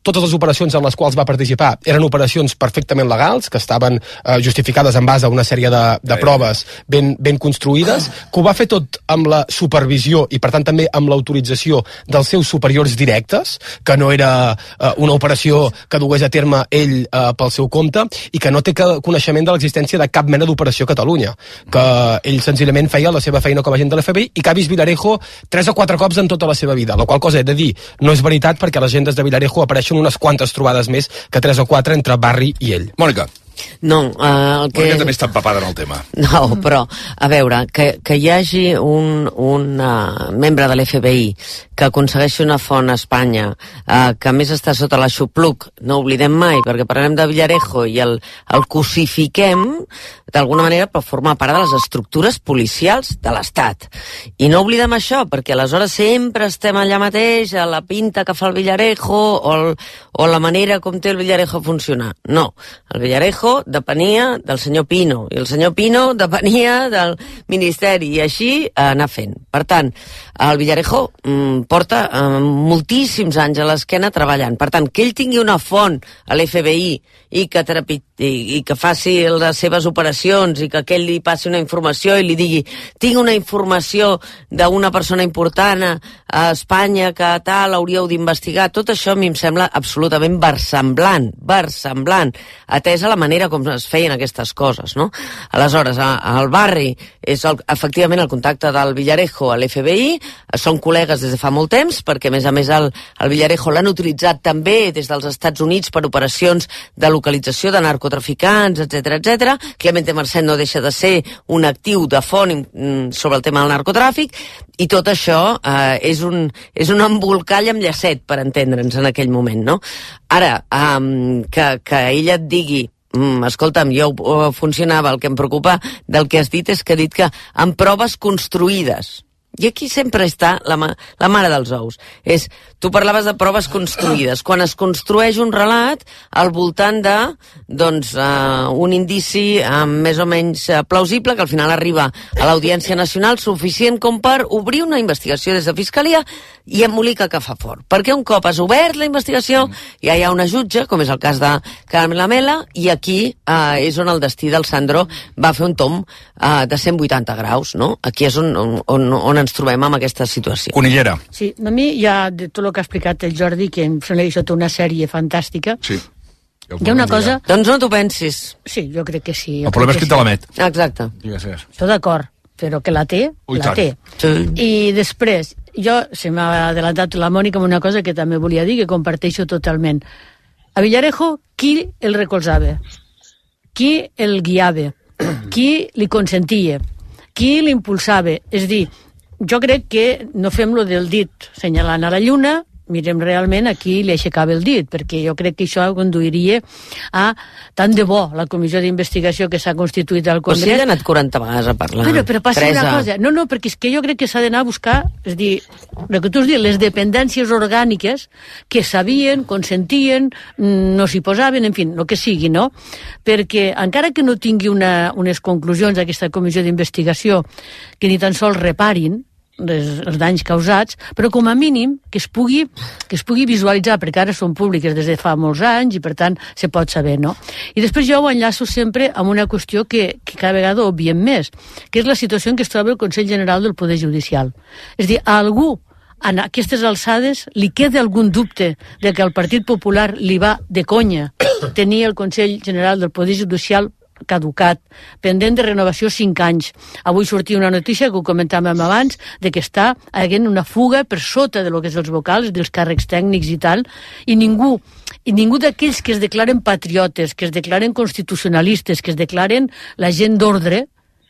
totes les operacions en les quals va participar eren operacions perfectament legals, que estaven eh, justificades en base a una sèrie de, de proves ben, ben construïdes, que ho va fer tot amb la supervisió i, per tant, també amb l'autorització dels seus superiors directes, que no era eh, una operació que dugués a terme ell eh, pel seu compte, i que no té coneixement de l'existència de cap mena d'operació a Catalunya, que ell senzillament feia la seva feina com a agent de l'F B I i que ha vist Villarejo tres o quatre cops en tota la seva vida, la qual cosa he de dir, no és veritat, perquè a les agendes de Villarejo apareixen unes quantes trobades més que tres o quatre entre Barri i ell. Mònica. No, uh, el que... Mònica també està empapada en el tema. No, però, a veure, que, que hi hagi un, un uh, membre de l'F B I que aconsegueixi una font a Espanya, uh, que a més està sota l'aixopluc, no oblidem mai, perquè parlem de Villarejo i el, el cosifiquem, d'alguna manera, per formar part de les estructures policials de l'Estat. I no oblidem això, perquè aleshores sempre estem allà mateix, a la pinta que fa el Villarejo, o, el, o la manera com té el Villarejo a funcionar. No, el Villarejo depenia del senyor Pino, i el senyor Pino depenia del Ministeri, i així eh, anar fent. Per tant, el Villarejo mm, porta eh, moltíssims anys a l'esquena treballant. Per tant, que ell tingui una font a l'F B I i que, trepi, i, i que faci les seves operacions i que aquell li passi una informació i li digui tinc una informació d'una persona important a Espanya que tal, hauríeu d'investigar, tot això a mi em sembla absolutament versemblant, versemblant, atesa la manera com es feien aquestes coses, no? Aleshores, al Barri és el, efectivament el contacte del Villarejo a l'F B I, són col·legues des de fa molt temps, perquè a més a més el, el Villarejo l'han utilitzat també des dels Estats Units per operacions de localització de narcotraficants, etcètera, etcètera. Clemente Marcet no deixa de ser un actiu de font sobre el tema del narcotràfic, i tot això eh, és, un, és un embolcall amb llacet, per entendre'ns en aquell moment, no? Ara, um, que, que ella et digui Mm, escolta'm, jo uh, funcionava, el que em preocupa del que has dit és que ha dit que amb proves construïdes. I aquí sempre està la, ma la mare dels ous. És, tu parlaves de proves construïdes. Quan es construeix un relat al voltant de, doncs, uh, un indici uh, més o menys uh, plausible, que al final arriba a l'Audiència Nacional, suficient com per obrir una investigació des de Fiscalia i embolica que fa fort. Perquè un cop has obert la investigació, ja hi ha una jutge, com és el cas de Carmen Lamela, i aquí uh, és on el destí del Sandro va fer un tom uh, de cent vuitanta graus, no? Aquí és on, on, on, on ens trobem amb aquesta situació. Conillera. Sí, a mi ja de tot el que ha explicat el Jordi, que em sembla que això té una sèrie fantàstica. Sí. Hi ha una cosa... Doncs no t'ho pensis. Sí, jo crec que sí. El problema és que te la met. Exacte. Estic d'acord, però que la té, Ui, la tant. té. Sí. I després, jo, se m'ha adelantat la Mònica amb una cosa que també volia dir, que comparteixo totalment. A Villarejo, qui el recolzava? Qui el guiava? Qui li consentia? Qui l'impulsava? És dir, jo crec que no fem lo del dit senyalant a la lluna, mirem realment a qui li aixecava el dit, perquè jo crec que això conduiria a tant de bo la comissió d'investigació que s'ha constituït al Congrés. Però sí, ha anat quaranta vegades a parlar. Però, però passa Teresa. una cosa. No, no, perquè és que jo crec que s'ha d'anar a buscar, és dir, el que tu has dit, les dependències orgàniques que sabien, consentien, no s'hi posaven, en fi, el que sigui, no? Perquè encara que no tingui una, unes conclusions d'aquesta comissió d'investigació que ni tan sols reparin Les, els danys causats, però com a mínim que es pugui, que es pugui visualitzar, perquè ara són públiques des de fa molts anys i per tant se pot saber, no? I després jo ho enllaço sempre amb una qüestió que, que cada vegada obviem més, que és la situació en què es troba el Consell General del Poder Judicial. És a dir, a algú en aquestes alçades li queda algun dubte de que al Partit Popular li va de conya tenir el Consell General del Poder Judicial caducat, pendent de renovació cinc anys. Avui sortia una notícia que ho comentàvem abans, de que està havent una fuga per sota de lo que és els vocals, dels càrrecs tècnics i tal, i ningú, i ningú d'aquells que es declaren patriotes, que es declaren constitucionalistes, que es declaren la gent d'ordre,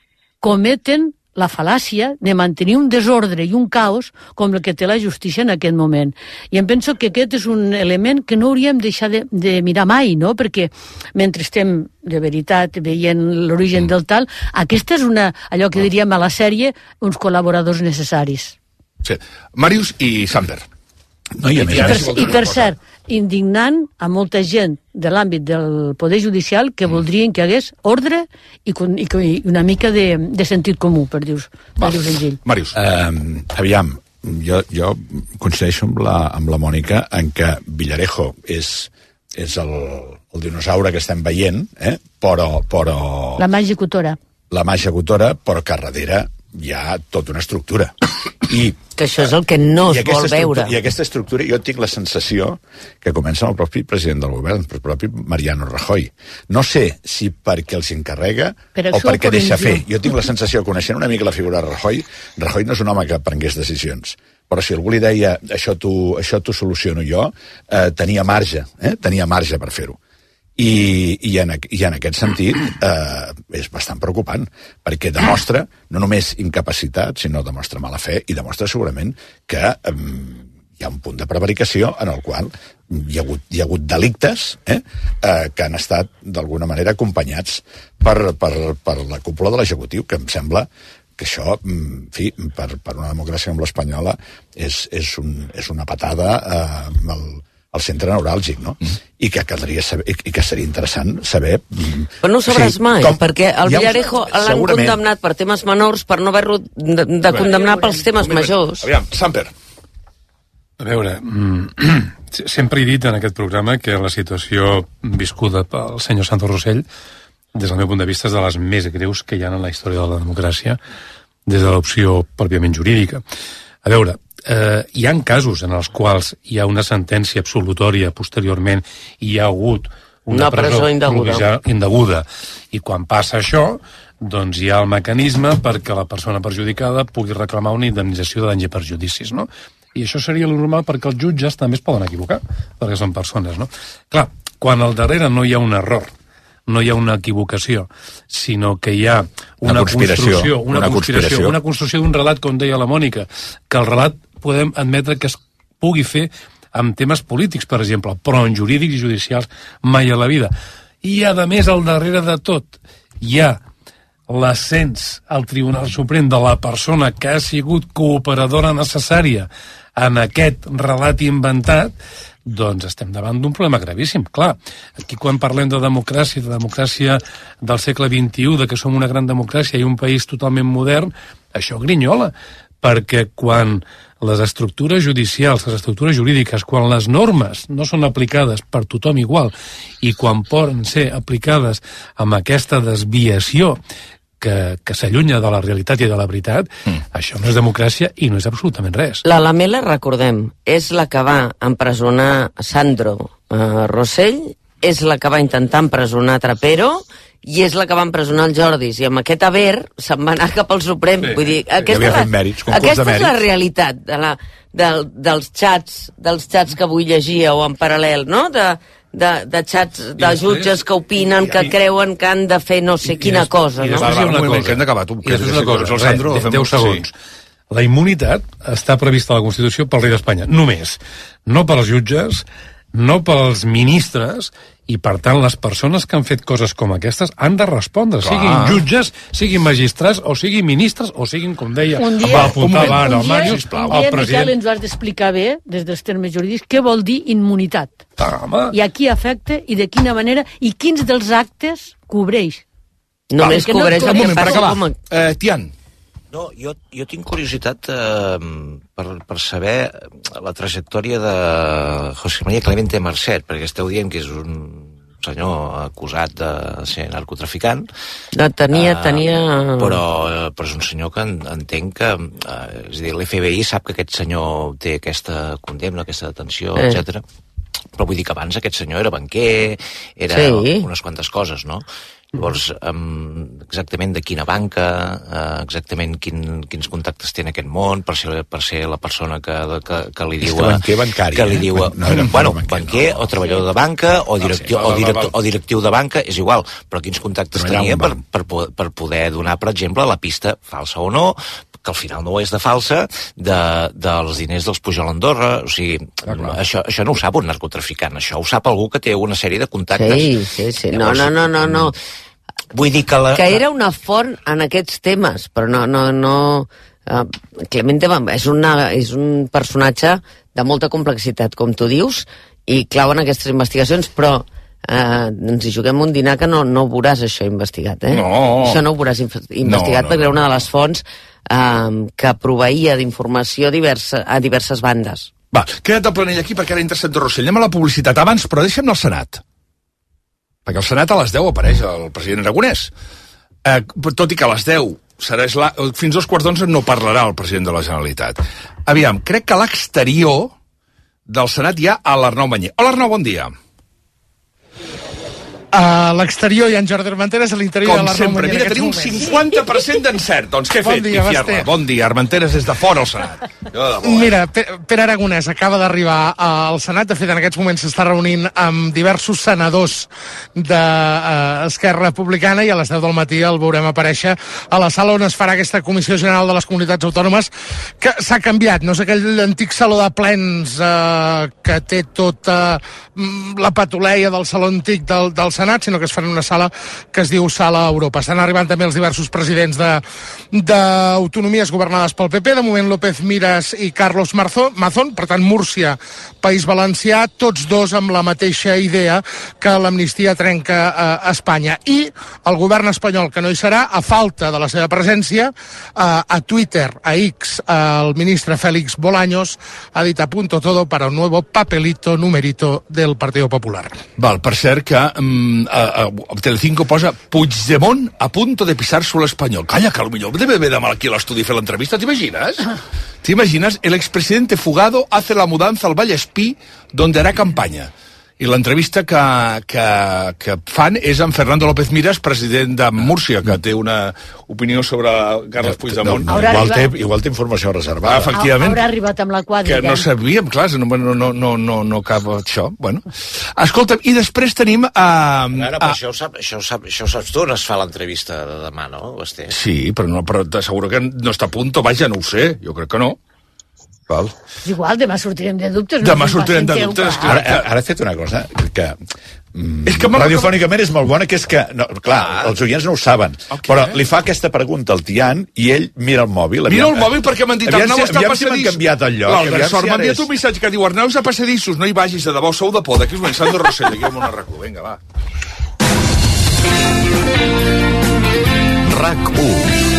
cometen la fal·làcia de mantenir un desordre i un caos com el que té la justícia en aquest moment. I em penso que aquest és un element que no hauríem de deixar de, de mirar mai, no? Perquè mentre estem de veritat veient l'origen mm. del tal, aquesta és una, allò que diríem a la sèrie, uns col·laboradors necessaris. Sí. Màrius i Samper. No, i, a I, per, I per cert, indignant a molta gent de l'àmbit del Poder Judicial que voldrien que hi hagués ordre i, i una mica de, de sentit comú, per dir-ho dir senzill. Màrius. Uh, aviam, jo, jo coincideixo amb la, amb la Mònica en que Villarejo és, és el, el dinosaure que estem veient, eh? però, però... La mà executora. La mà executora, però que darrere hi ha tota una estructura. I, que això és el que no es vol veure. I aquesta estructura, jo tinc la sensació que comença amb el propi president del govern, el propi Mariano Rajoy. No sé si perquè els encarrega o perquè deixa fer. Jo tinc la sensació, coneixent una mica la figura de Rajoy, Rajoy no és un home que prengués decisions. Però si algú li deia això t'ho això t'ho soluciono jo, eh, tenia marge, eh? tenia marge per fer-ho. I, i, en, i en aquest sentit eh, és bastant preocupant, perquè demostra no només incapacitat, sinó demostra mala fe i demostra segurament que eh, hi ha un punt de prevaricació en el qual hi ha hagut, hi ha hagut delictes eh, eh, que han estat d'alguna manera acompanyats per, per, per la cúpula de l'executiu, que em sembla que això, en fi, per, per una democràcia com l'espanyola és, és, un, és una patada eh, amb el al centre neuràlgic, no? Mm. I que caldria saber, i que seria interessant saber... Però no ho sabràs sí, mai, com, perquè el Villarejo l'han condemnat per temes menors per no haver-lo de, de condemnar pels temes majors. Aviam, Samper. A veure, mm, sempre he dit en aquest programa que la situació viscuda pel senyor Santos Rossell, des del meu punt de vista, és de les més greus que hi ha en la història de la democràcia, des de l'opció pròpiament jurídica. A veure, eh, hi ha casos en els quals hi ha una sentència absolutòria posteriorment i hi ha hagut una, una presó, presó indeguda. indeguda. I quan passa això, doncs hi ha el mecanisme perquè la persona perjudicada pugui reclamar una indemnització de danys i perjudicis, no? I això seria lo normal perquè els jutges també es poden equivocar, perquè són persones, no? Clar, quan al darrere no hi ha un error, no hi ha una equivocació, sinó que hi ha una, una construcció, una, una conspiració, conspiració. una construcció d'un relat, com deia la Mònica, que el relat podem admetre que es pugui fer amb temes polítics, per exemple, però en jurídics i judicials mai a la vida. I, a més, al darrere de tot, hi ha l'ascens al Tribunal Suprem de la persona que ha sigut cooperadora necessària en aquest relat inventat, doncs estem davant d'un problema gravíssim. Clar, aquí quan parlem de democràcia, de democràcia del segle vint-i-u, de que som una gran democràcia i un país totalment modern, això grinyola, perquè quan les estructures judicials, les estructures jurídiques, quan les normes no són aplicades per tothom igual i quan poden ser aplicades amb aquesta desviació que, que s'allunya de la realitat i de la veritat, mm. això no és democràcia i no és absolutament res. La Lamela, recordem, és la que va empresonar Sandro eh, Rossell, és la que va intentar empresonar Trapero i és la que va empresonar el Jordis, i amb aquest haver se'n va anar cap al Suprem. Sí, Vull dir, aquesta, la, mèrits, aquesta és la realitat de la, de, dels xats dels xats que avui llegia o en paral·lel, no?, de, de, de xats de després, jutges que opinen, que i, creuen que han de fer no sé i, quina i cosa, i no? I després hi ha una cosa, que hem d'acabar, tu. I després una cosa, el Sandro, deu segons. Sí. La immunitat està prevista a la Constitució pel rei d'Espanya, només. No pels jutges, no pels ministres, i per tant les persones que han fet coses com aquestes han de respondre, clar, siguin jutges, siguin magistrats o siguin ministres o siguin, com deia, un dia, va apuntar ara el Màrius, un dia, Miquel, ens vas d'explicar bé des dels termes jurídics què vol dir immunitat, ah, i a qui afecta i de quina manera i quins dels actes cobreix. Només cobreix no, el que passa com a... eh, Tian. No, jo, jo tinc curiositat eh, per, per saber la trajectòria de José María Clemente Marcet, perquè esteu dient que és un senyor acusat de ser narcotraficant. No, tenia, uh, tenia... Però, però és un senyor que entenc que... Uh, és a dir, l'F B I sap que aquest senyor té aquesta condemna, aquesta detenció, eh. etcètera. Però vull dir que abans aquest senyor era banquer, era sí. unes quantes coses, no? Llavors, um, exactament de quina banca, uh, exactament quin, quins contactes té en aquest món, per ser, per ser la persona que, que, que li diu... És banquer bancari, que li diu, eh? No, no bueno, banquer, banquer no, o treballador no, de banca o directiu, no, sí, o, directiu, o directiu de banca, és igual, però quins contactes no tenia per, per, per poder donar, per exemple, la pista falsa o no, que al final no ho és de falsa, de, dels diners dels Pujol Andorra, o sigui, ah, això, això no ho sap un narcotraficant, això ho sap algú que té una sèrie de contactes. Sí, sí, sí, no, Llavors, no, no, no, no. Vull dir que la... Que era una font en aquests temes, però no... no, no uh, Clemente és, una, és un personatge de molta complexitat, com tu dius, i clau en aquestes investigacions, però eh, ens hi juguem un dinar que no, no ho veuràs això investigat, eh? No. Això no ho veuràs investigat, no, no, perquè era una de les fonts eh, que proveïa d'informació diversa, a diverses bandes. Va, queda't el planell aquí perquè ara entra Sandro Rossell. Anem a la publicitat abans, però deixa'm el Senat. Perquè al Senat a les deu apareix el president Aragonès. Eh, tot i que a les deu serà la... fins dos quarts d'onze no parlarà el president de la Generalitat. Aviam, crec que a l'exterior del Senat hi ha a l'Arnau Manyer. Hola, Arnau, bon dia. A l'exterior hi ha en Jordi Armenteres, a l'interior de l'Arnau Manyer. Mira, tenim un cinquanta per cent d'encert. Doncs què he fet? Bon dia, Basté. Bon dia, Armenteres des de fora al Senat. Mira, Pere Aragonès acaba d'arribar al Senat. De fet, en aquests moments s'està reunint amb diversos senadors d'Esquerra Republicana i a les deu del matí el veurem aparèixer a la sala on es farà aquesta Comissió General de les Comunitats Autònomes, que s'ha canviat. No és aquell antic saló de plens eh, que té tota la patuleia del saló antic del, del Senat, sinó que es fa en una sala que es diu Sala Europa. Estan arribant també els diversos presidents d'autonomies governades pel P P, de moment López Miras i Carlos Mazón, per tant Múrcia, País Valencià, tots dos amb la mateixa idea que l'amnistia trenca a Espanya. I el govern espanyol, que no hi serà, a falta de la seva presència, a Twitter, a X, el ministre Félix Bolaños ha dit a punto todo para un nuevo papelito numerito del Partido Popular. Val, per cert que um, a, a Telecinco posa Puigdemont a punto de pisar suelo español. Calla, que potser debe haver demà aquí a l'estudi fer l'entrevista, t'imagines? ¿T'imagines? El expresidente fugado hace la mudanza al Vallespí donde hará campaña. I l'entrevista que, que, que fan és amb Fernando López Miras, president de Múrcia, que té una opinió sobre Carles Puigdemont. No, no, igual, té, igual té informació reservada. Ah, efectivament. Haurà arribat amb la quadra. Que no sabíem, clar, no, no, no, no, no, no cap això. Bueno. Escolta'm, i després tenim... Uh, a veure, però uh, això, ho sap, això, ho sap, això ho saps tu, on es fa l'entrevista de demà, no, Basté? Sí, però, no, però t'asseguro que no està a punt, vaja, no ho sé, jo crec que no. Val. Igual, demà sortirem de dubtes. Demà no sortirem de dubtes. Ara, ara he fet una cosa que... Mm, és que radiofònicament és molt bona, que és que, no, clar, ah. els oients no ho saben, okay. Però li fa aquesta pregunta al Tian i ell mira el mòbil. Mira el mòbil perquè m'han dit Arnau està a passadís. Aviam si m'han canviat el lloc. L'Albert Sort m'ha enviat un missatge que diu Arnau és a passadissos, no hi vagis, de debò, sou de por, d'aquí us veig Sandro Rossell, aquí amb una racó. Vinga, va. RAC u.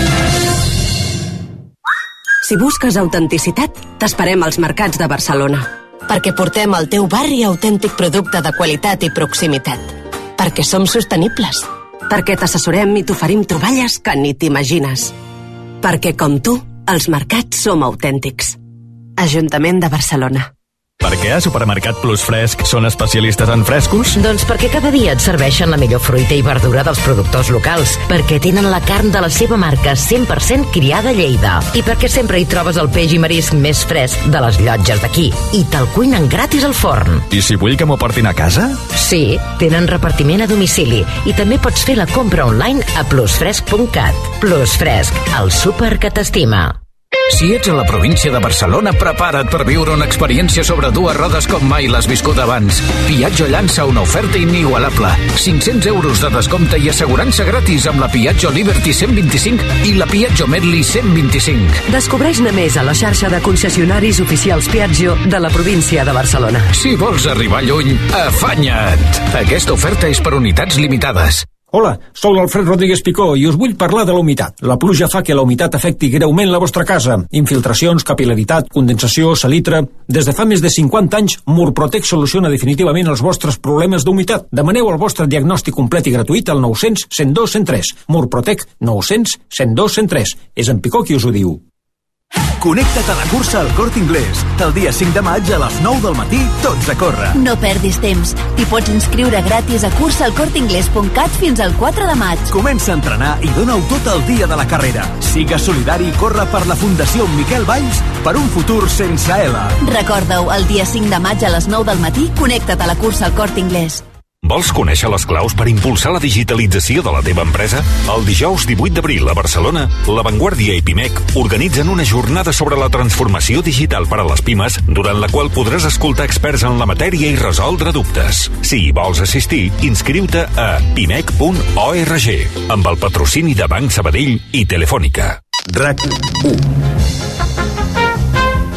Si busques autenticitat, t'esperem als mercats de Barcelona. Perquè portem al teu barri autèntic producte de qualitat i proximitat. Perquè som sostenibles. Perquè t'assessorem i t'oferim troballes que ni t'imagines. Perquè, com tu, els mercats som autèntics. Ajuntament de Barcelona. Per què a Supermercat Plus Fresc són especialistes en frescos? Doncs perquè cada dia et serveixen la millor fruita i verdura dels productors locals, perquè tenen la carn de la seva marca cent per cent criada a Lleida, i perquè sempre hi trobes el peix i marisc més fresc de les llotges d'aquí, i te'l cuinen gratis al forn. I si vull que m'ho portin a casa? Sí, tenen repartiment a domicili, i també pots fer la compra online a plusfresc punt cat. Plus Fresc, el súper que t'estima. Si ets a la província de Barcelona, prepara't per viure una experiència sobre dues rodes com mai l'has viscut abans. Piaggio llança una oferta inigualable. cinc-cents euros de descompte i assegurança gratis amb la Piaggio Liberty cent vint-i-cinc i la Piaggio Medley cent vint-i-cinc. Descobreix-ne més a la xarxa de concessionaris oficials Piaggio de la província de Barcelona. Si vols arribar lluny, afanya't! Aquesta oferta és per unitats limitades. Hola, soc l'Alfred Rodríguez Picó i us vull parlar de la humitat. La pluja fa que la humitat afecti greument la vostra casa. Infiltracions, capil·laritat, condensació, salitre... Des de fa més de cinquanta anys, Murprotec soluciona definitivament els vostres problemes d'humitat. Demaneu el vostre diagnòstic complet i gratuït al nou cents, cent dos, cent tres. Murprotec nou cents, cent dos, cent tres. És en Picó qui us ho diu. Connecta't a la cursa al Corte Inglés. El dia cinc de maig a les nou del matí, tots a córrer. No perdis temps. T'hi pots inscriure gratis a cursa al corte inglés punt cat fins al quatre de maig. Comença a entrenar i dona-ho tot el dia de la carrera. Sigues solidari i corre per la Fundació Miquel Valls per un futur sense L. Recorda-ho, el dia cinc de maig a les nou del matí, connecta't a la cursa al Corte Inglés. Vols conèixer les claus per impulsar la digitalització de la teva empresa? El dijous divuit d'abril a Barcelona, La Vanguardia i Pimec organitzen una jornada sobre la transformació digital per a les pimes, durant la qual podràs escoltar experts en la matèria i resoldre dubtes. Si hi vols assistir, inscriu-te a pimec punt org amb el patrocini de Banc Sabadell i Telefònica. RAC u.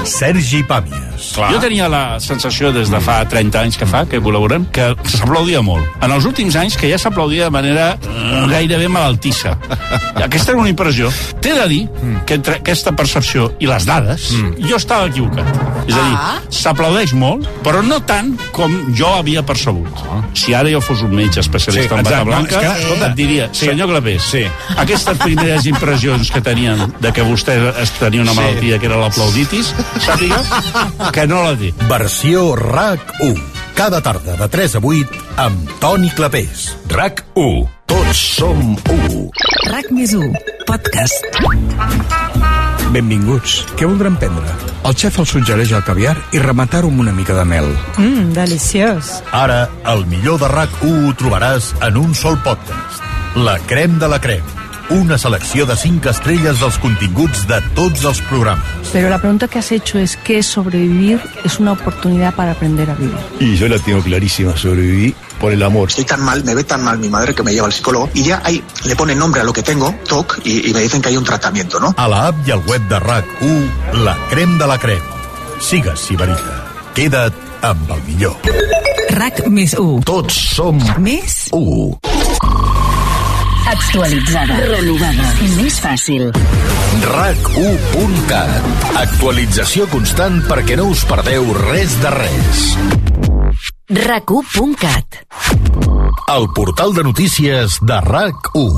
Sergi Pàmies. Clar. Jo tenia la sensació des de fa trenta anys que fa, que col·laborem, que s'aplaudia molt. En els últims anys que ja s'aplaudia de manera eh, gairebé malaltissa. Aquesta era una impressió. T'he de dir que entre aquesta percepció i les dades, mm. jo estava equivocat. És a dir, ah. s'aplaudeix molt, però no tant com jo havia percebut. Ah. Si ara jo fos un metge especialista sí, en bata blanca, no, que, et diria, sí. senyor Clapés, sí. aquestes primeres impressions que tenien de que vostè tenia una malaltia sí. que era l'aplauditis, sàpiga que no la té. Versió RAC u. Cada tarda de tres a vuit amb Toni Clapés. RAC u. Tots som u. RAC més u. Podcast. Benvinguts. Què voldran prendre? El xef els suggereix el caviar i rematar-ho amb una mica de mel. Mmm, deliciós. Ara, el millor de RAC u ho trobaràs en un sol podcast. La crem de la crem. Una selecció de cinc estrelles dels continguts de tots els programes. Pero la pregunta que has hecho es que sobrevivir es una oportunidad para aprender a vivir. Y yo la tengo clarísima, sobrevivir por el amor. Estoy tan mal, me ve tan mal mi madre que me lleva al psicólogo y ya ahí le ponen nombre a lo que tengo, T O C, y, y me dicen que hay un tratamiento, ¿no? A la app i al web de RAC u, la crem de la crem. Sigues Sibarita. Queda't amb el millor. RAC més u. Tots som més u. Actualitzada, renovada, més fàcil. RAC u punt cat. Actualització constant perquè no us perdeu res de res. RAC u punt cat. El portal de notícies de RAC u.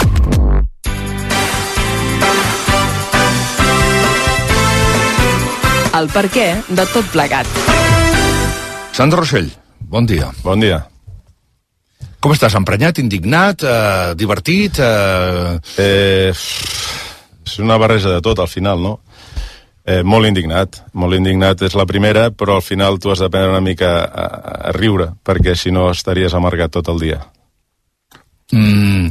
El perquè de tot plegat. Sandro Rossell, bon dia. Bon dia. Com estàs? Emprenyat, indignat, eh, divertit? Eh... Eh, és una barreja de tot, al final, no? Eh, molt indignat. Molt indignat és la primera, però al final tu has d'aprendre una mica a, a riure, perquè si no estaries amargat tot el dia. Mm,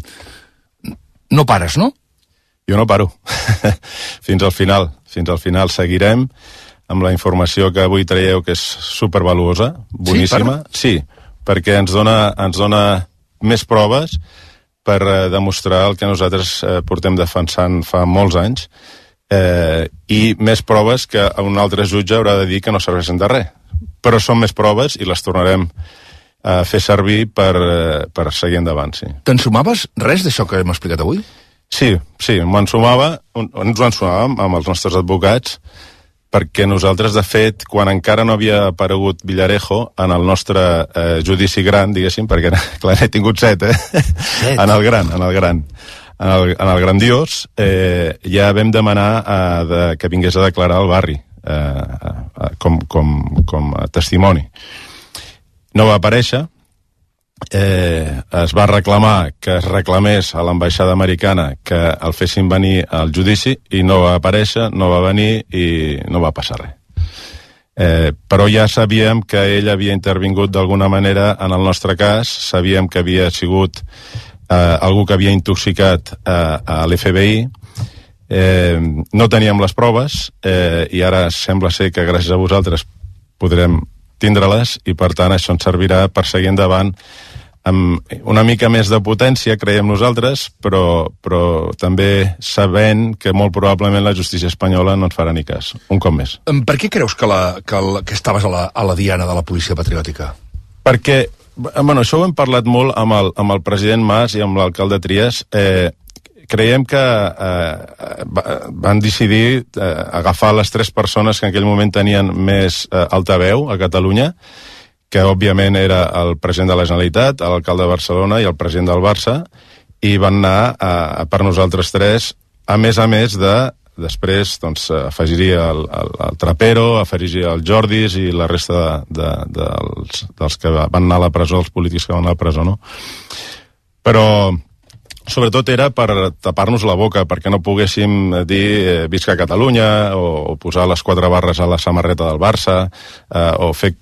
no pares, no? Jo no paro. Fins al final. Fins al final seguirem amb la informació que avui traieu, que és supervaluosa, boníssima. Sí, sí, perquè ens dona, ens dona més proves per eh, demostrar el que nosaltres eh, portem defensant fa molts anys, eh, i més proves que un altre jutge haurà de dir que no serveixen de res. Però són més proves i les tornarem a fer servir per, eh, per seguir endavant, sí. Te'n sumaves res d'això que hem explicat avui? Sí, sí, me'n sumava, ens ho ensumàvem amb els nostres advocats, perquè nosaltres, de fet, quan encara no havia aparegut Villarejo en el nostre eh, judici gran, diguéssim, perquè, clar, he tingut set, eh? Set. En el gran, en el gran. En el, en el grandiós, eh, ja vam demanar eh, de, que vingués a declarar al barri, eh, eh, com, com, com a testimoni. No va aparèixer, eh, es va reclamar que es reclamés a l'ambaixada americana que el fessin venir al judici i no va aparèixer, no va venir i no va passar res. Eh, però ja sabíem que ell havia intervingut d'alguna manera en el nostre cas, sabíem que havia sigut eh, algú que havia intoxicat eh, a l'F B I, eh, no teníem les proves eh, i ara sembla ser que gràcies a vosaltres podrem tindre-les i per tant això ens servirà per seguir endavant amb una mica més de potència, creiem nosaltres, però, però també sabent que molt probablement la justícia espanyola no ens farà ni cas, un cop més. Per què creus que, la, que, la, que estaves a la, a la diana de la policia patriòtica? Perquè, bueno, això ho hem parlat molt amb el, amb el president Mas i amb l'alcalde Trias. Eh, creiem que eh, van decidir eh, agafar les tres persones que en aquell moment tenien més eh, altaveu a Catalunya, que òbviament era el president de la Generalitat, l'alcalde de Barcelona i el president del Barça, i van anar a, a per nosaltres tres, a més a més de, després, doncs, afegiria el, el, el Trapero, afegiria el Jordis i la resta de, de, de, dels, dels que van anar a la presó, els polítics que van anar a la presó, no? Però sobretot era per tapar-nos la boca, perquè no poguéssim dir eh, visca Catalunya, o, o posar les quatre barres a la samarreta del Barça, eh, o fer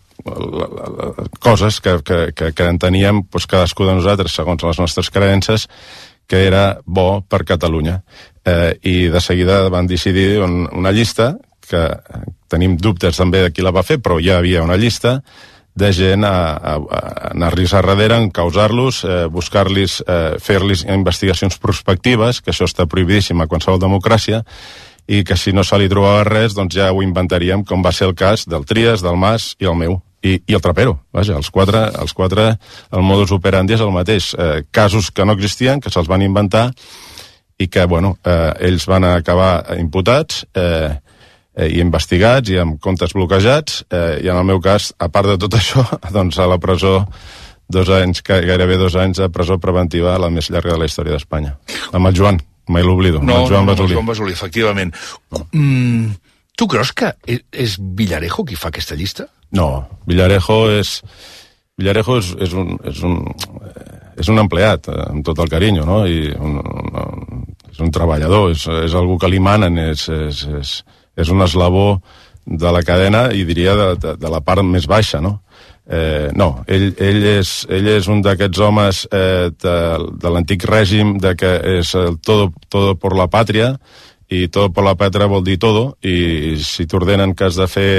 coses que, que, que, que enteníem doncs, cadascú de nosaltres, segons les nostres creences, que era bo per Catalunya. Eh, I de seguida van decidir un, una llista, que tenim dubtes també de qui la va fer, però ja havia una llista de gent a, a, a anar-los a darrere, encausar-los, eh, buscar-los, eh, fer-los investigacions prospectives, que això està prohibidíssim a qualsevol democràcia, i que si no se li trobava res, doncs ja ho inventaríem, com va ser el cas del Trias, del Mas i el meu. I, i el Trapero, vaja, els quatre, els quatre, el modus operandi és el mateix. Eh, casos que no existien, que se'ls van inventar, i que, bueno, eh, ells van acabar imputats eh, eh, i investigats i amb comptes bloquejats, eh, i en el meu cas, a part de tot això, doncs a la presó dos anys, gairebé dos anys de presó preventiva, la més llarga de la història d'Espanya. Amb el Joan, mai l'oblido, no, amb el Joan no, Basolí. No, Joan Basolí, efectivament. Mm, tu creus que és, és Villarejo qui fa aquesta llista? No, Villarejo és... Villarejo és, és, un, és, un, és un empleat, amb tot el carinyo, no? I un, un, és un treballador, és, és algú que li manen, és, és, és, és un eslabó de la cadena, i diria de, de, de la part més baixa, no? Eh, no, ell, ell, és, ell és un d'aquests homes eh, de, de l'antic règim, de que és el todo, todo por la pàtria, i todo por la pàtria vol dir todo, i si t'ordenen que has de fer...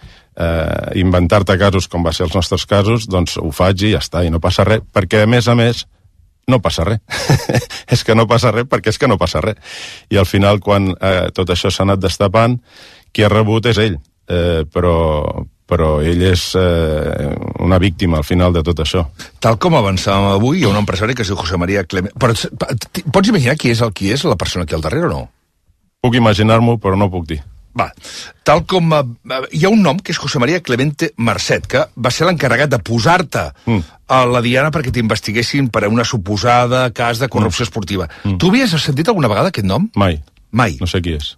Eh, inventar-te casos com va ser els nostres casos, doncs ho faig i ja està, i no passa res, perquè a més a més no passa res. És que no passa res perquè és que no passa res. I al final, quan eh, tot això s'ha anat destapant, qui ha rebut és ell, eh, però, però ell és eh, una víctima al final de tot això. Tal com avançàvem avui, hi ha un empresari que es diu José María Clement. Però pots imaginar qui és, el, qui és la persona aquí al darrere o no? Puc imaginar-m'ho, però no puc dir. Va, tal com... Uh, hi ha un nom que és José María Clemente Marcet, que va ser l'encarregat de posar-te mm. a la diana perquè t'investiguessin per a una suposada cas de corrupció mm. esportiva. Mm. Tu havies sentit alguna vegada aquest nom? Mai. Mai. No sé qui és.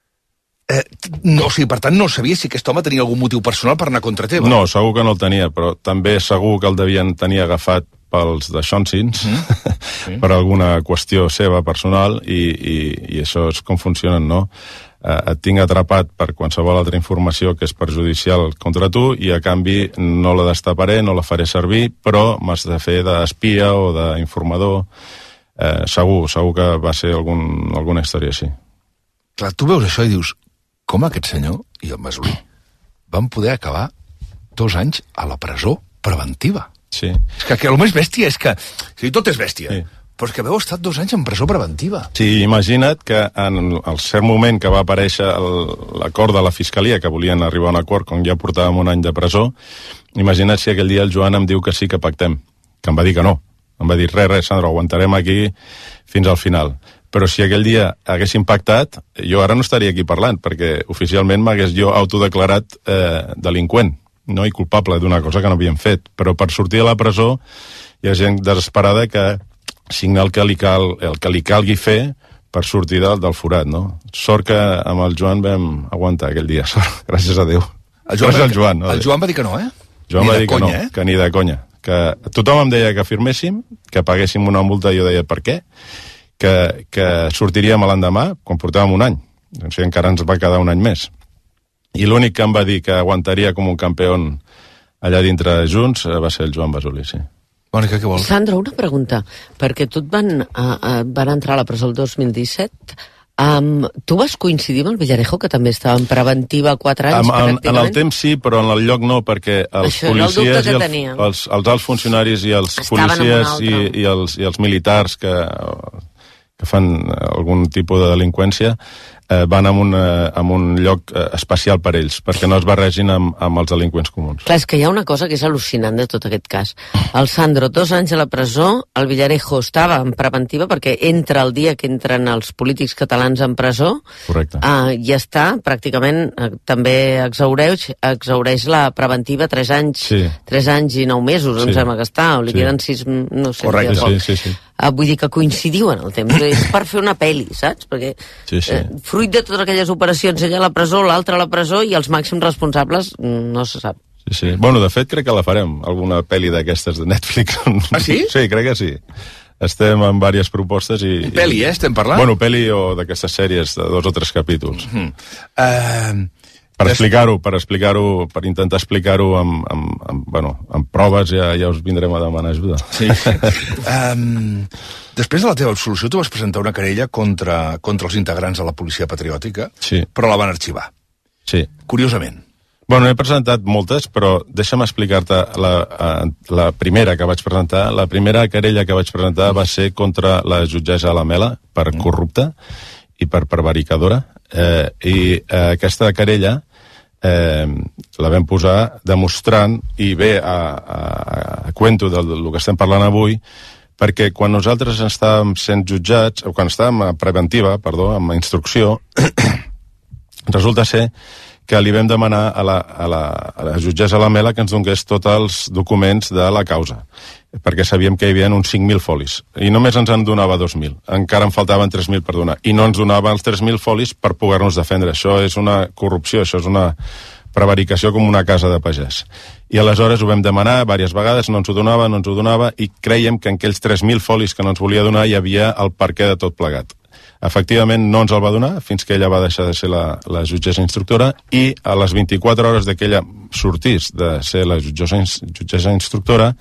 Eh, no, o sigui, per tant, no sabies si aquest home tenia algun motiu personal per anar contra teva. No, segur que no el tenia, però també segur que el devien tenir agafat pels de Xonsins, mm. sí. per alguna qüestió seva personal, i, i, i això és com funcionen, no? Eh, et tinc atrapat per qualsevol altra informació que és perjudicial contra tu, i a canvi no la destaparé, no la faré servir, però m'has de fer d'espia o d'informador. Eh, segur, segur que va ser algun, alguna història així. Clar, tu veus això i dius, com aquest senyor i el Basolí van poder acabar dos anys a la presó preventiva? Sí. És que, que el més bèstia és que... O sigui, tot és bèstia. Sí. Però és que veu estat dos anys en presó preventiva. Sí, imagina't que en el cert moment que va aparèixer l'acord de la Fiscalia, que volien arribar a un acord quan ja portàvem un any de presó, imagina't si aquell dia el Joan em diu que sí que pactem, que em va dir que no. Em va dir, res, res, Sandro, aguantarem aquí fins al final. Però si aquell dia haguéssim pactat, jo ara no estaria aquí parlant, perquè oficialment m'hagués jo autodeclarat eh, delinqüent, no, i culpable d'una cosa que no havíem fet. Però per sortir a la presó hi ha gent desesperada que signar el que li, cal, el que li calgui fer per sortir del, del forat, no? Sort que amb el Joan vam aguantar aquell dia, sort, gràcies a Déu. El Joan, el Joan, no, el Joan va dir que no, eh? Joan ni va de dir conya, que no, eh? que ni de conya. Que tothom em deia que firméssim, que paguéssim una multa, i jo deia per què, que, que sortiríem l'endemà, quan portàvem un any. O sigui, encara ens va quedar un any més. I l'únic que em va dir que aguantaria com un campió allà dintre junts va ser el Joan Basolí, sí. Mònica, què vols? Sandro, una pregunta, perquè tu et van, uh, uh, van entrar a la presó el dos mil disset. Um, tu vas coincidir amb el Villarejo, que també estava en preventiva quatre anys, en, pràcticament? En el temps sí, però en el lloc no, perquè els Això policies i el, els, els alts funcionaris i els Estaven policies i, i, els, i els militars que, que fan algun tipus de delinqüència eh, van en un, eh, en un lloc eh, especial per ells, perquè no es barregin amb, amb els delinqüents comuns. Clar, és que hi ha una cosa que és al·lucinant de tot aquest cas. El Sandro, dos anys a la presó, el Villarejo estava en preventiva perquè entra el dia que entren els polítics catalans en presó. Correcte. Uh, i està, pràcticament, uh, també exhaureix, exhaureix la preventiva tres anys, sí. tres anys i nou mesos, Sí. em sembla que està, o li Sí. queden sis, no sé. Correcte, poc. sí, sí, sí. Uh, vull dir que coincidiu en el temps, és per fer una pel·li, saps? Perquè Sí, sí. eh, fruit de totes aquelles operacions, ella a la presó, l'altre a la presó, i els màxims responsables no se sap. Sí, sí. Bueno, de fet, crec que la farem, alguna pel·li d'aquestes de Netflix. Ah, sí? Sí, crec que sí. Estem en diverses propostes i... Pel·li, eh, estem parlant? Bueno, pel·li o d'aquestes sèries de dos o tres capítols. Mm -hmm. uh, per explicar-ho, per explicar-ho, per intentar explicar-ho amb, amb, amb, bueno, amb proves, ja, ja us vindrem a demanar ajuda. Sí. um, després de la teva absolució, tu vas presentar una querella contra, contra els integrants de la policia patriòtica, sí. però la van arxivar. Sí. Curiosament. Bueno, he presentat moltes, però deixa'm explicar-te la, la primera que vaig presentar. La primera querella que vaig presentar va ser contra la jutgessa Lamela per corrupta i per prevaricadora. Eh, I eh, aquesta querella eh, la vam posar demostrant, i bé a, a, a cuento del, del que estem parlant avui, perquè quan nosaltres estàvem sent jutjats, o quan estàvem a preventiva, perdó, amb instrucció, resulta ser que li vam demanar a la, a la, a la jutgessa Lamela que ens donés tots els documents de la causa, perquè sabíem que hi havia uns cinc mil folis, i només ens en donava dos mil, encara en faltaven tres mil per donar, i no ens donava els tres mil folis per poder-nos defendre. Això és una corrupció, això és una prevaricació com una casa de pagès. I aleshores ho vam demanar diverses vegades, no ens ho donava, no ens ho donava, i creiem que en aquells tres mil folis que no ens volia donar hi havia el perquè de tot plegat. Efectivament, no ens el va donar fins que ella va deixar de ser la, la jutgessa instructora, i a les vint-i-quatre hores de que ella sortís de ser la jutgessa, jutgessa instructora,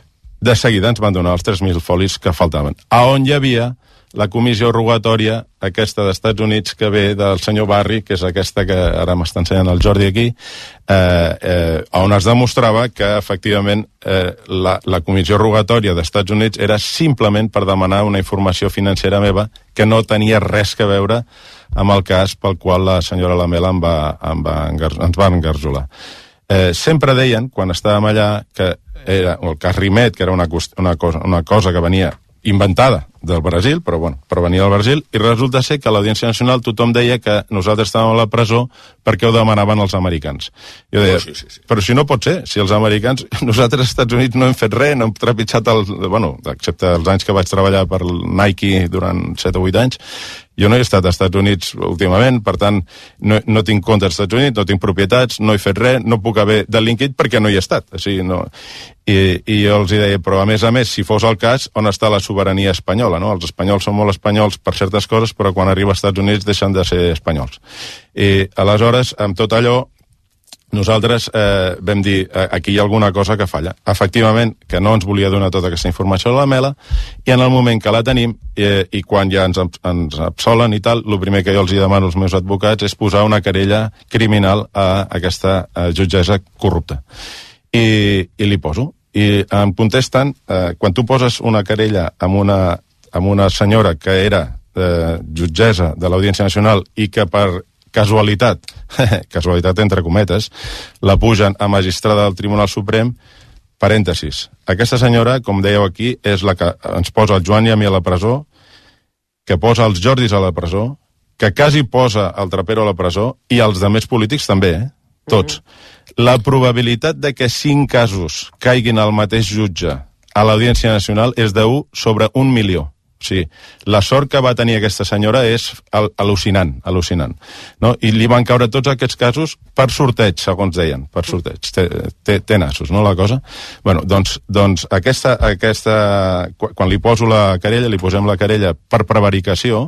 de seguida ens van donar els tres mil folis que faltaven, a on hi havia la comissió rogatòria aquesta d'Estats Units que ve del senyor Barry, que és aquesta que ara m'està ensenyant el Jordi aquí, eh, eh, on es demostrava que efectivament eh, la, la comissió rogatòria d'Estats Units era simplement per demanar una informació financera meva que no tenia res que veure amb el cas pel qual la senyora Lamela em va, em va engar, ens va engarjolar. Eh, sempre deien, quan estàvem allà, que era el cas Rimet, que era una, una, cosa, una cosa que venia inventada del Brasil, però bueno, però venia del Brasil, i resulta ser que a l'Audiència Nacional tothom deia que nosaltres estàvem a la presó perquè ho demanaven els americans. Jo deia, oh, sí, sí, sí. Però si no pot ser, si els americans, nosaltres als Estats Units no hem fet res, no hem trepitjat el, bueno, excepte els anys que vaig treballar per Nike durant set o vuit anys, jo no he estat als Estats Units últimament, per tant, no, no tinc compte als Estats Units, no tinc propietats, no he fet res, no puc haver delinquit perquè no hi he estat. O sigui, no... I, I jo els deia, però a més a més, si fos el cas, on està la sobirania espanyola, no? Els espanyols són molt espanyols per certes coses, però quan arriba als Estats Units deixen de ser espanyols. I aleshores, amb tot allò, nosaltres eh, vam dir, aquí hi ha alguna cosa que falla. Efectivament, que no ens volia donar tota aquesta informació a la Mela, i en el moment que la tenim, eh, i quan ja ens, ens absolen i tal, el primer que jo els hi demano als meus advocats és posar una querella criminal a aquesta a jutgessa corrupta. I, i li poso. I em contesten, eh, quan tu poses una querella amb una, amb una senyora que era eh, jutgessa de l'Audiència Nacional i que per casualitat, casualitat entre cometes, la pugen a magistrada del Tribunal Suprem, parèntesis. Aquesta senyora, com dèieu aquí, és la que ens posa el Joan i a mi a la presó, que posa els Jordis a la presó, que quasi posa el Trapero a la presó, i els demés polítics també, eh? Tots. Mm-hmm. La probabilitat de que cinc casos caiguin al mateix jutge a l'Audiència Nacional és de u sobre un milió. O sigui, la sort que va tenir aquesta senyora és al al·lucinant, al·lucinant. No? I li van caure tots aquests casos per sorteig, segons deien, per sorteig. Té, té, té nassos, no, la cosa? Bueno, doncs, doncs aquesta, aquesta, quan li poso la querella, li posem la querella per prevaricació,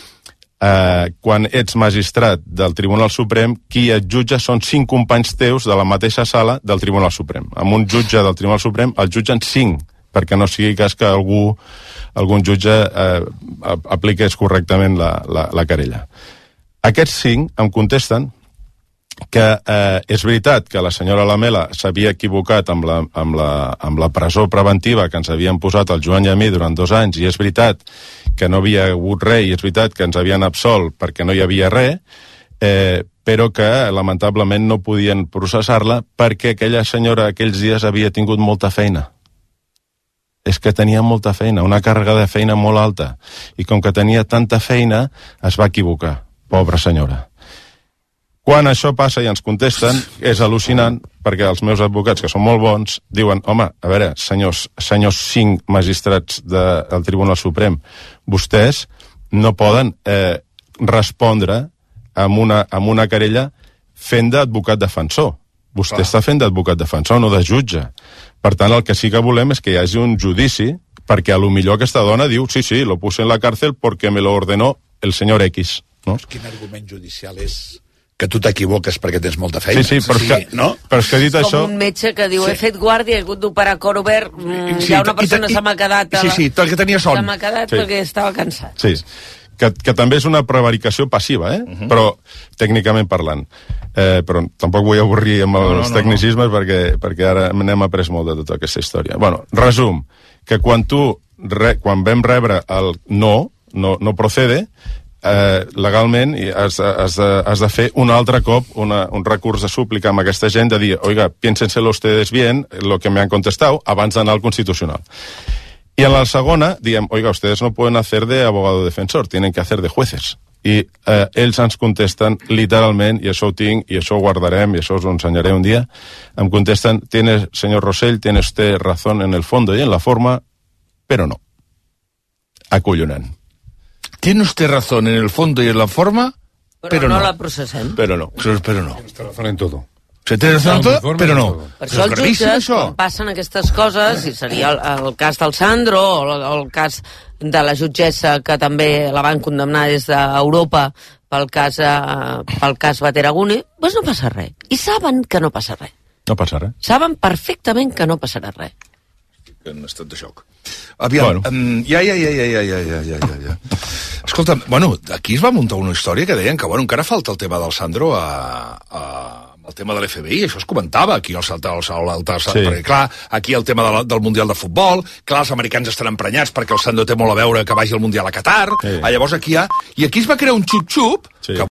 eh, quan ets magistrat del Tribunal Suprem, qui et jutja són cinc companys teus de la mateixa sala del Tribunal Suprem. Amb un jutge del Tribunal Suprem el jutgen cinc, perquè no sigui cas que algú, algun jutge eh, apliqués correctament la, la, la querella. Aquests cinc em contesten que eh, és veritat que la senyora Lamela s'havia equivocat amb la, amb, la, amb la presó preventiva que ens havien posat el Joan i a mi durant dos anys, i és veritat que no havia hagut res, i és veritat que ens havien absolt perquè no hi havia res, eh, però que lamentablement no podien processar-la perquè aquella senyora aquells dies havia tingut molta feina. És que tenia molta feina, una càrrega de feina molt alta, i com que tenia tanta feina, es va equivocar, pobra senyora. Quan això passa i ens contesten, és al·lucinant, perquè els meus advocats, que són molt bons, diuen, home, a veure, senyors, senyors cinc magistrats de, del Tribunal Suprem, vostès no poden eh, respondre amb una, amb una querella fent d'advocat defensor. Vostè Clar. Està fent d'advocat defensor, no de jutge. Per tant, el que sí que volem és que hi hagi un judici, perquè a lo millor aquesta dona diu, sí, sí, lo puse en la cárcel porque me lo ordenó el senyor X. No? Quin argument judicial és que tu t'equivoques perquè tens molta feina? Sí, sí, però, sí, que, no? però és que dit com això... Com un metge que diu, sí. he fet guàrdia, he hagut d'operar cor obert, mm, sí, hi ha una persona que se m'ha quedat... Sí, sí, tot el que tenia son. Se m'ha quedat sí. perquè estava cansat. Sí, que, que també és una prevaricació passiva, eh? Uh-huh. Però tècnicament parlant. Eh, però tampoc vull avorrir amb els no, no, tecnicismes no. Perquè, perquè ara n'hem après molt de tota aquesta història. Bueno, resum, que quan tu, re, quan vam rebre el no, no, no procede, eh, legalment has, has, de, has de fer un altre cop una, un recurs de súplica amb aquesta gent de dir, oiga, piénsenselo ustedes bien, lo que me han contestado, abans d'anar al Constitucional. Y en la segona, diem, oiga, ustedes no pueden hacer de abogado defensor, tienen que hacer de jueces. I eh, ells ens contesten literalment, i això ho tinc, i això ho guardarem, i això us ho ensenyaré un dia, em contesten, tiene, señor Rosell, tiene usted razón en el fondo y en la forma, pero no. Acollonant. Tiene usted razón en el fondo y en la forma, però, pero no. no. la processem. Pero no. Pero no. Tiene usted razón en todo. Se té razón en tot, però no. Per això els jutges, quan passen aquestes coses, i seria el, el cas del Sandro, o el, el cas de la jutgessa que també la van condemnar des d'Europa pel cas, eh, pel cas Bateragune, doncs no passa res. I saben que no passa res. No passa res. Saben perfectament que no passarà res. Estic en estat de xoc. Aviam, bueno. um, ja, ja, ja, ja, ja, ja, ja, ja, ja, ja. Escolta, bueno, aquí es va muntar una història que deien que, bueno, encara falta el tema del Sandro a... a el tema de l'F B I, això es comentava aquí al saltar al sol, al sí. Perquè clar, aquí el tema de la, del Mundial de Futbol, clar, els americans estan emprenyats perquè el Sandro té molt a veure que vagi al Mundial a Qatar, sí. ah, llavors aquí hi ha... I aquí es va crear un xup-xup sí. que